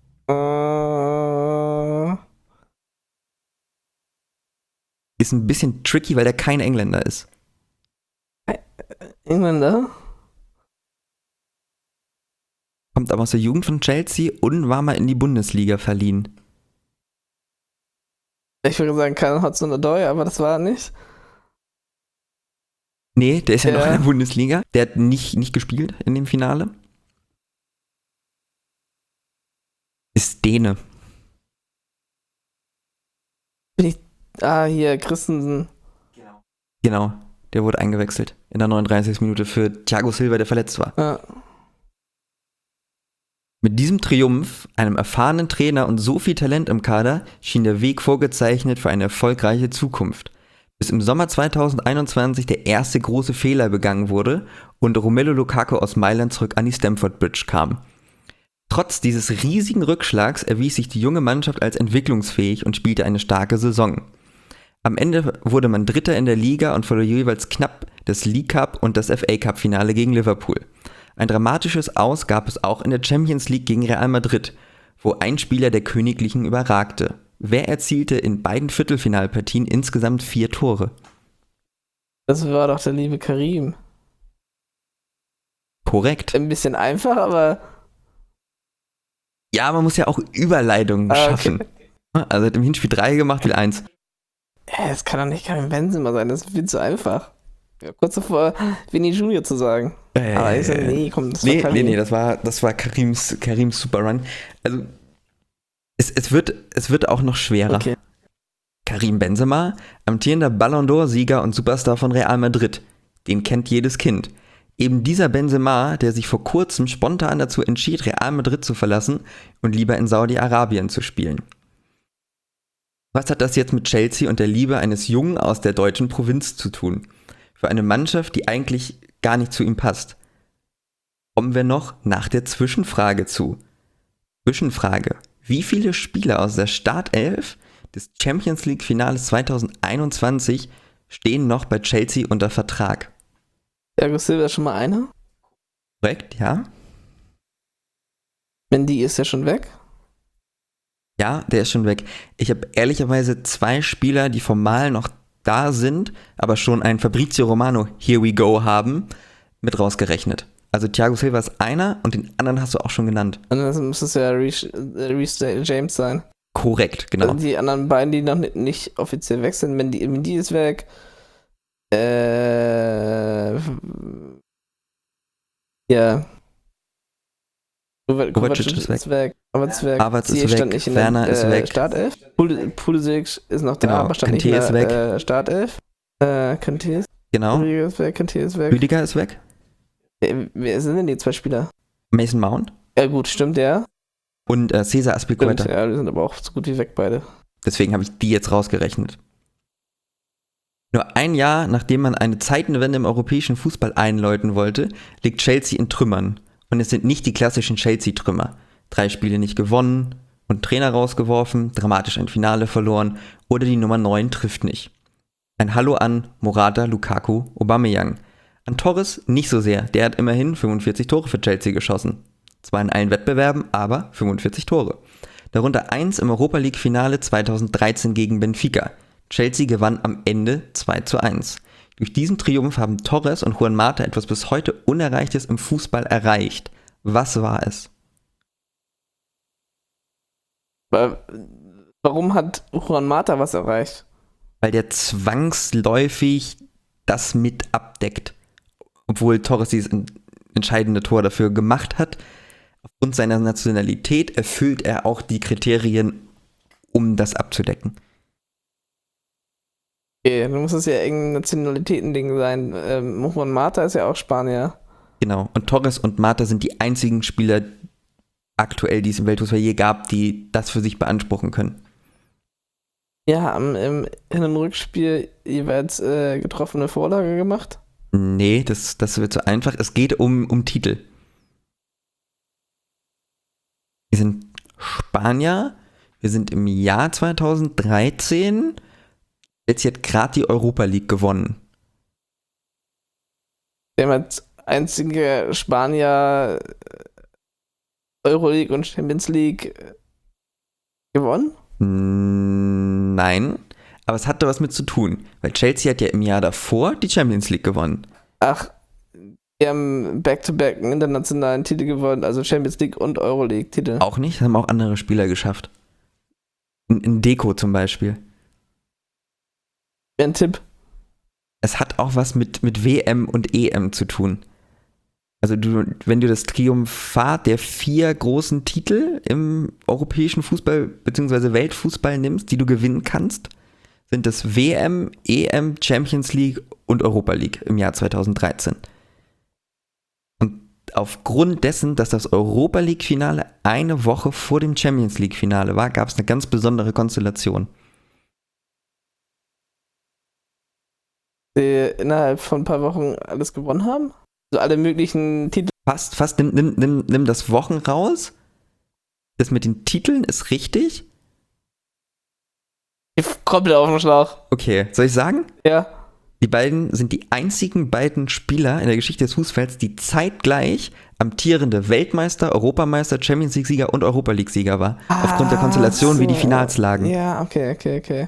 S1: Ist ein bisschen tricky, weil der kein Engländer ist.
S2: Engländer?
S1: Kommt aber aus der Jugend von Chelsea und war mal in die Bundesliga verliehen.
S2: Ich würde sagen Karl Hudson-Odoi, aber das war er nicht.
S1: Nee, der ist ja noch in der Bundesliga. Der hat nicht gespielt in dem Finale. Ist Däne.
S2: Hier, Christensen.
S1: Genau, der wurde eingewechselt in der 39. Minute für Thiago Silva, der verletzt war.
S2: Ja.
S1: Mit diesem Triumph, einem erfahrenen Trainer und so viel Talent im Kader, schien der Weg vorgezeichnet für eine erfolgreiche Zukunft. Bis im Sommer 2021 der erste große Fehler begangen wurde und Romelu Lukaku aus Mailand zurück an die Stamford Bridge kam. Trotz dieses riesigen Rückschlags erwies sich die junge Mannschaft als entwicklungsfähig und spielte eine starke Saison. Am Ende wurde man Dritter in der Liga und verlor jeweils knapp das League Cup und das FA Cup Finale gegen Liverpool. Ein dramatisches Aus gab es auch in der Champions League gegen Real Madrid, wo ein Spieler der Königlichen überragte. Wer erzielte in beiden Viertelfinalpartien insgesamt 4 Tore?
S2: Das war doch der liebe Karim.
S1: Korrekt.
S2: Ein bisschen einfach, aber...
S1: Ja, man muss ja auch Überleitungen schaffen. Also hat im Hinspiel 3 gemacht, Spiel 1.
S2: Es kann doch nicht Karim Benzema sein, das ist viel zu einfach. Ja, kurz davor, Vinny Junior zu sagen. Aber ich so, nee, komm, das war Karim.
S1: Nee, das war Karims Super Run. Also, es wird auch noch schwerer.
S2: Okay.
S1: Karim Benzema, amtierender Ballon d'Or-Sieger und Superstar von Real Madrid. Den kennt jedes Kind. Eben dieser Benzema, der sich vor kurzem spontan dazu entschied, Real Madrid zu verlassen und lieber in Saudi-Arabien zu spielen. Was hat das jetzt mit Chelsea und der Liebe eines Jungen aus der deutschen Provinz zu tun? Für eine Mannschaft, die eigentlich gar nicht zu ihm passt. Kommen wir noch nach der Zwischenfrage zu. Zwischenfrage. Wie viele Spieler aus der Startelf des Champions League Finales 2021 stehen noch bei Chelsea unter Vertrag?
S2: Thiago Silva ist schon mal einer.
S1: Korrekt, ja.
S2: Mendy ist ja schon weg.
S1: Ja, der ist schon weg. Ich habe ehrlicherweise 2 Spieler, die formal noch da sind, aber schon ein Fabrizio Romano Here We Go haben, mit rausgerechnet. Also Thiago Silva ist einer und den anderen hast du auch schon genannt.
S2: Und dann muss es ja Reece James sein.
S1: Korrekt, genau.
S2: Also die anderen beiden, die noch nicht offiziell weg sind, Mendy ist weg. Ja.
S1: Kovacic ist weg. Havertz ist
S2: Ziyech stand
S1: weg.
S2: nicht in
S1: Werner
S2: der
S1: ist weg.
S2: Startelf. Pulisic ist noch da,
S1: Genau.
S2: aber stand nicht
S1: Kanté
S2: in
S1: ist
S2: der Startelf. Kanté ist
S1: Genau.
S2: weg, Kanté ist weg.
S1: Rüdiger ist weg.
S2: Wer sind denn die zwei Spieler?
S1: Mason Mount
S2: Ja gut, stimmt, ja.
S1: und Cesar Azpilicueta.
S2: Stimmt, ja, die sind aber auch so gut wie weg beide.
S1: Deswegen habe ich die jetzt rausgerechnet. Nur ein Jahr, nachdem man eine Zeitenwende im europäischen Fußball einläuten wollte, liegt Chelsea in Trümmern. Und es sind nicht die klassischen Chelsea-Trümmer. 3 Spiele nicht gewonnen und Trainer rausgeworfen, dramatisch ein Finale verloren oder die Nummer 9 trifft nicht. Ein Hallo an Morata, Lukaku, Aubameyang. An Torres nicht so sehr, der hat immerhin 45 Tore für Chelsea geschossen. Zwar in allen Wettbewerben, aber 45 Tore. Darunter 1 im Europa-League-Finale 2013 gegen Benfica. Chelsea gewann am Ende 2:1. Durch diesen Triumph haben Torres und Juan Mata etwas bis heute Unerreichtes im Fußball erreicht. Was war es?
S2: Warum hat Juan Mata was erreicht?
S1: Weil der zwangsläufig das mit abdeckt. Obwohl Torres dieses entscheidende Tor dafür gemacht hat. Aufgrund seiner Nationalität erfüllt er auch die Kriterien, um das abzudecken.
S2: Okay, dann muss es ja irgendein Nationalitäten-Ding sein. Juan Mata ist ja auch Spanier.
S1: Genau. Und Torres und Mata sind die einzigen Spieler aktuell, die es im Weltfußball je gab, die das für sich beanspruchen können.
S2: Ja, haben im Hin- und Rückspiel jeweils getroffene Vorlage gemacht.
S1: Nee, das wird zu einfach. Es geht um Titel. Wir sind Spanier. Wir sind im Jahr 2013. Jetzt hat gerade die Europa League gewonnen.
S2: Der hat als einziger Spanier Euroleague und Champions League gewonnen.
S1: Nein, aber es hatte was mit zu tun, weil Chelsea hat ja im Jahr davor die Champions League gewonnen.
S2: Ach, die haben Back-to-Back einen internationalen Titel gewonnen, also Champions League und Euroleague-Titel.
S1: Auch nicht, das haben auch andere Spieler geschafft. In Deco zum Beispiel.
S2: Ein Tipp.
S1: Es hat auch was mit WM und EM zu tun. Also wenn du das Triumphat der 4 großen Titel im europäischen Fußball bzw. Weltfußball nimmst, die du gewinnen kannst, sind das WM, EM, Champions League und Europa League im Jahr 2013. Und aufgrund dessen, dass das Europa League-Finale eine Woche vor dem Champions League-Finale war, gab es eine ganz besondere Konstellation.
S2: Die innerhalb von ein paar Wochen alles gewonnen haben? Also alle möglichen Titel.
S1: Fast nimm das Wochen raus. Das mit den Titeln ist richtig.
S2: Komplett auf den Schlauch.
S1: Okay, soll ich sagen?
S2: Ja.
S1: Die beiden sind die einzigen beiden Spieler in der Geschichte des Fußballs, die zeitgleich amtierende Weltmeister, Europameister, Champions League-Sieger und Europa League-Sieger war. Aufgrund der Konstellation, wie die Finals lagen.
S2: Ja, okay.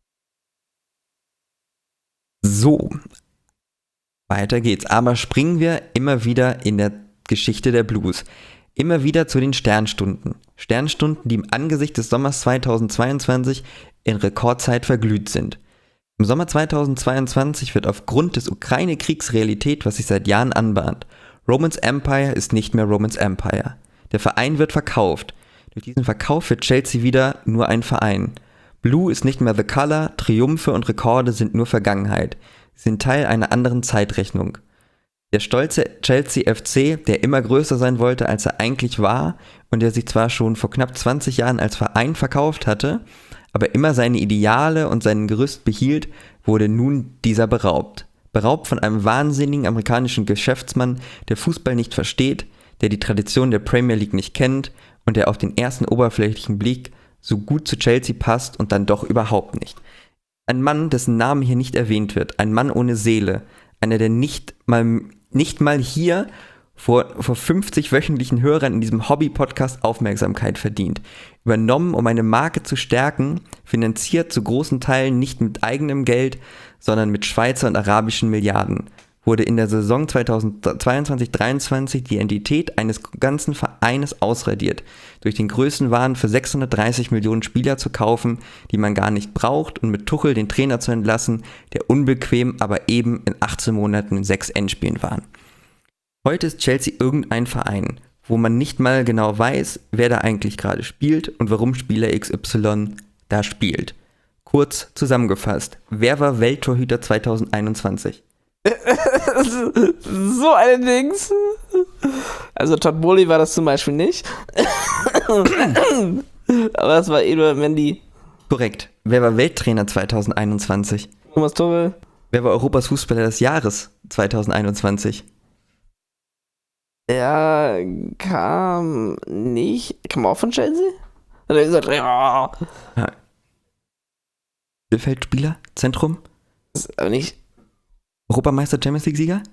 S1: So, weiter geht's. Aber springen wir immer wieder in der Geschichte der Blues. Immer wieder zu den Sternstunden. Sternstunden, die im Angesicht des Sommers 2022 in Rekordzeit verglüht sind. Im Sommer 2022 wird aufgrund des Ukraine-Kriegs Realität, was sich seit Jahren anbahnt. Romans Empire ist nicht mehr Romans Empire. Der Verein wird verkauft. Durch diesen Verkauf wird Chelsea wieder nur ein Verein. Blue ist nicht mehr The Color, Triumphe und Rekorde sind nur Vergangenheit. Sie sind Teil einer anderen Zeitrechnung. Der stolze Chelsea FC, der immer größer sein wollte, als er eigentlich war und der sich zwar schon vor knapp 20 Jahren als Verein verkauft hatte, aber immer seine Ideale und sein Gerüst behielt, wurde nun dieser beraubt. Beraubt von einem wahnsinnigen amerikanischen Geschäftsmann, der Fußball nicht versteht, der die Tradition der Premier League nicht kennt und der auf den ersten oberflächlichen Blick so gut zu Chelsea passt und dann doch überhaupt nicht. Ein Mann, dessen Name hier nicht erwähnt wird, ein Mann ohne Seele, einer, der nicht mal hier vor 50 wöchentlichen Hörern in diesem Hobby-Podcast Aufmerksamkeit verdient. Übernommen, um eine Marke zu stärken, finanziert zu großen Teilen nicht mit eigenem Geld, sondern mit Schweizer und arabischen Milliarden. Wurde in der Saison 2022-23 die Identität eines ganzen Vereines ausradiert, durch den Größenwahn für 630 Millionen Spieler zu kaufen, die man gar nicht braucht, und mit Tuchel den Trainer zu entlassen, der unbequem, aber eben in 18 Monaten in 6 Endspielen waren. Heute ist Chelsea irgendein Verein, wo man nicht mal genau weiß, wer da eigentlich gerade spielt und warum Spieler XY da spielt. Kurz zusammengefasst, wer war Welttorhüter 2021?
S2: So allerdings. Also Todd Bowley war das zum Beispiel nicht. Aber es war Eduard Mendy.
S1: Korrekt. Wer war Welttrainer 2021?
S2: Thomas Tuchel.
S1: Wer war Europas Fußballer des Jahres 2021?
S2: Ja, kam auch von Chelsea? Hat er gesagt, ja.
S1: Mittelfeldspieler? Zentrum?
S2: Ist aber nicht.
S1: Europameister, Champions League-Sieger?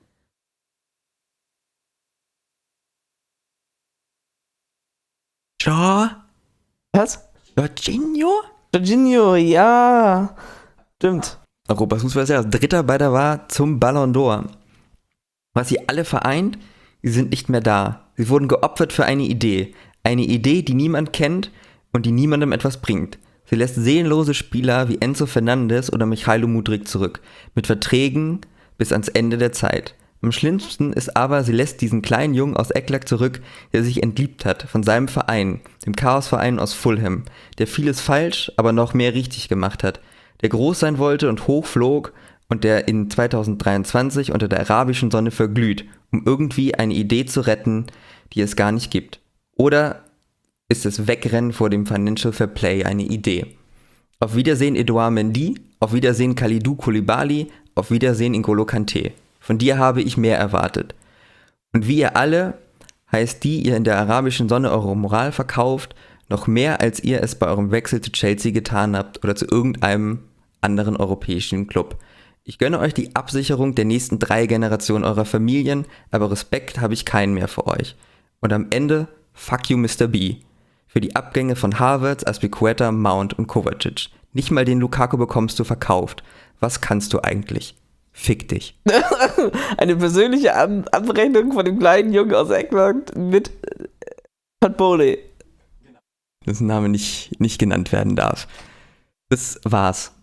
S2: Was?
S1: Jorginho?
S2: Jorginho, ja. Stimmt.
S1: Europas Fußballer des Jahres. Dritter bei der Wahl zum Ballon d'Or. Was sie alle vereint, sie sind nicht mehr da. Sie wurden geopfert für eine Idee. Eine Idee, die niemand kennt und die niemandem etwas bringt. Sie lässt seelenlose Spieler wie Enzo Fernandes oder Michailo Mudryk zurück. Mit Verträgen bis ans Ende der Zeit. Am schlimmsten ist aber, sie lässt diesen kleinen Jungen aus Ecklag zurück, der sich entliebt hat von seinem Verein, dem Chaosverein aus Fulham, der vieles falsch, aber noch mehr richtig gemacht hat, der groß sein wollte und hoch flog und der in 2023 unter der arabischen Sonne verglüht, um irgendwie eine Idee zu retten, die es gar nicht gibt. Oder ist das Wegrennen vor dem Financial Fair Play eine Idee? Auf Wiedersehen Edouard Mendy, auf Wiedersehen Kalidou Koulibaly, auf Wiedersehen N'Golo Kanté. Von dir habe ich mehr erwartet. Und wie ihr alle, heißt die ihr in der arabischen Sonne eure Moral verkauft, noch mehr als ihr es bei eurem Wechsel zu Chelsea getan habt oder zu irgendeinem anderen europäischen Club. Ich gönne euch die Absicherung der nächsten 3 Generationen eurer Familien, aber Respekt habe ich keinen mehr für euch. Und am Ende, fuck you Mr. B. Für die Abgänge von Havertz, Azpilicueta, Mount und Kovacic. Nicht mal den Lukaku bekommst du verkauft. Was kannst du eigentlich? Fick dich.
S2: Eine persönliche Abrechnung von dem kleinen Jungen aus England mit Todd Bowley.
S1: Dessen Name nicht genannt werden darf. Das war's.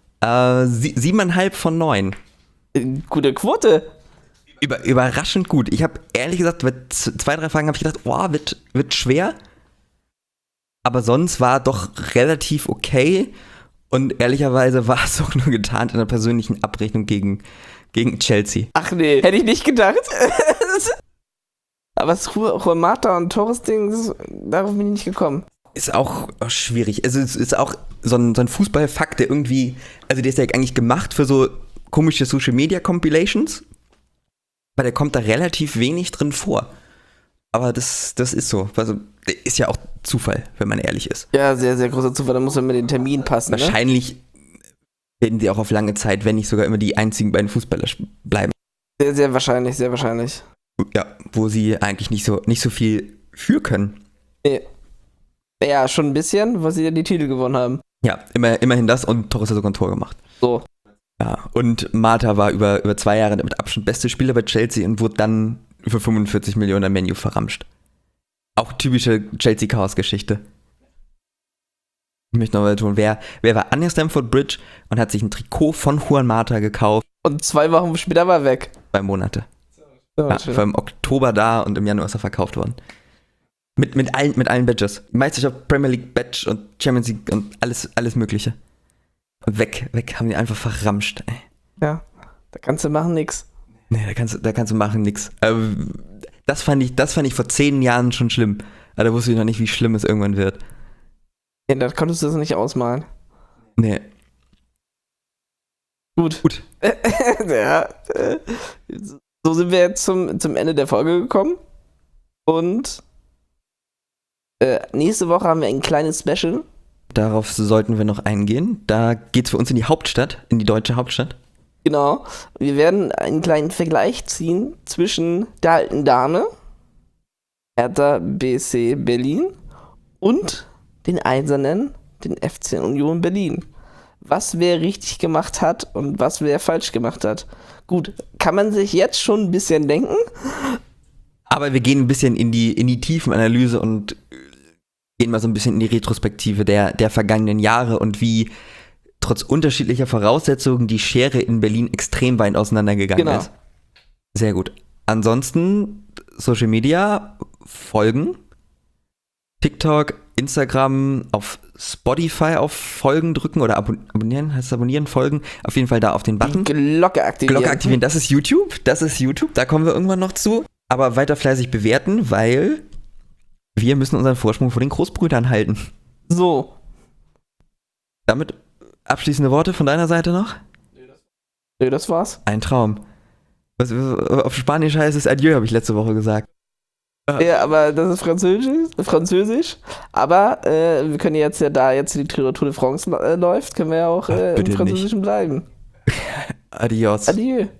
S1: 7,5 von 9.
S2: Gute Quote.
S1: Überraschend gut. Ich habe ehrlich gesagt, bei 2, 3 Fragen habe ich gedacht, wird schwer. Aber sonst war doch relativ okay. Und ehrlicherweise war es auch nur getarnt in einer persönlichen Abrechnung gegen Chelsea.
S2: Ach nee, hätte ich nicht gedacht. Aber das Juan Mata und Torres-Ding, darauf bin ich nicht gekommen.
S1: Ist auch schwierig. Also es ist auch so ein Fußballfakt, der irgendwie, also der ist ja eigentlich gemacht für so komische Social-Media-Compilations, aber der kommt da relativ wenig drin vor. Aber das ist so. Also ist ja auch Zufall, wenn man ehrlich ist.
S2: Ja, sehr, sehr großer Zufall. Da muss man mit den Terminen passen.
S1: Wahrscheinlich werden sie auch auf lange Zeit, wenn nicht sogar immer die einzigen beiden Fußballer bleiben.
S2: Sehr, sehr wahrscheinlich, sehr wahrscheinlich.
S1: Ja, wo sie eigentlich nicht so viel für können.
S2: Nee. Ja, schon ein bisschen, weil sie ja die Titel gewonnen haben.
S1: Ja, immerhin das und Torres hat sogar ein Tor gemacht.
S2: So.
S1: Ja, und Mata war über 2 Jahre mit Abstand beste Spieler bei Chelsea und wurde dann für 45 Millionen an Man U verramscht. Auch typische Chelsea-Chaos-Geschichte. Ich möchte noch mal tun, wer war an der Stamford Bridge und hat sich ein Trikot von Juan Mata gekauft.
S2: Und 2 Wochen später war er weg.
S1: 2 Monate. Ja, war im Oktober da und im Januar ist er verkauft worden. Mit allen Badges. Meisterschaft, Premier League Badge und Champions League und alles Mögliche. Und weg haben die einfach verramscht. Ey.
S2: Ja, da kannst du machen nix.
S1: Nee, da kannst du machen nix. Das fand ich vor 10 Jahren schon schlimm. Aber da wusste ich noch nicht, wie schlimm es irgendwann wird.
S2: Ja, da konntest du das nicht ausmalen.
S1: Nee.
S2: Gut. Ja, so sind wir jetzt zum Ende der Folge gekommen. Und nächste Woche haben wir ein kleines Special.
S1: Darauf sollten wir noch eingehen. Da geht's für uns in die deutsche Hauptstadt.
S2: Genau. Wir werden einen kleinen Vergleich ziehen zwischen der alten Dame, Hertha BSC Berlin, und den Eisernen, den FC Union Berlin. Was wer richtig gemacht hat und was wer falsch gemacht hat. Gut, kann man sich jetzt schon ein bisschen denken.
S1: Aber wir gehen ein bisschen in die Tiefenanalyse und gehen mal so ein bisschen in die Retrospektive der vergangenen Jahre und wie trotz unterschiedlicher Voraussetzungen die Schere in Berlin extrem weit auseinandergegangen ist. Sehr gut. Ansonsten Social Media folgen. TikTok, Instagram, auf Spotify auf Folgen drücken oder abonnieren, heißt es abonnieren, folgen. Auf jeden Fall da auf den Button.
S2: Die Glocke aktivieren.
S1: Glocke aktivieren, das ist YouTube, da kommen wir irgendwann noch zu. Aber weiter fleißig bewerten, weil wir müssen unseren Vorsprung vor den Großbrüdern halten.
S2: So.
S1: Damit abschließende Worte von deiner Seite noch?
S2: Nee, das war's.
S1: Ein Traum. Auf Spanisch heißt es Adieu, habe ich letzte Woche gesagt.
S2: Ja, aber das ist Französisch. Aber wir können jetzt ja, da jetzt die Tour de France läuft, können wir ja auch im
S1: bitte
S2: Französischen bleiben.
S1: Adios.
S2: Adieu.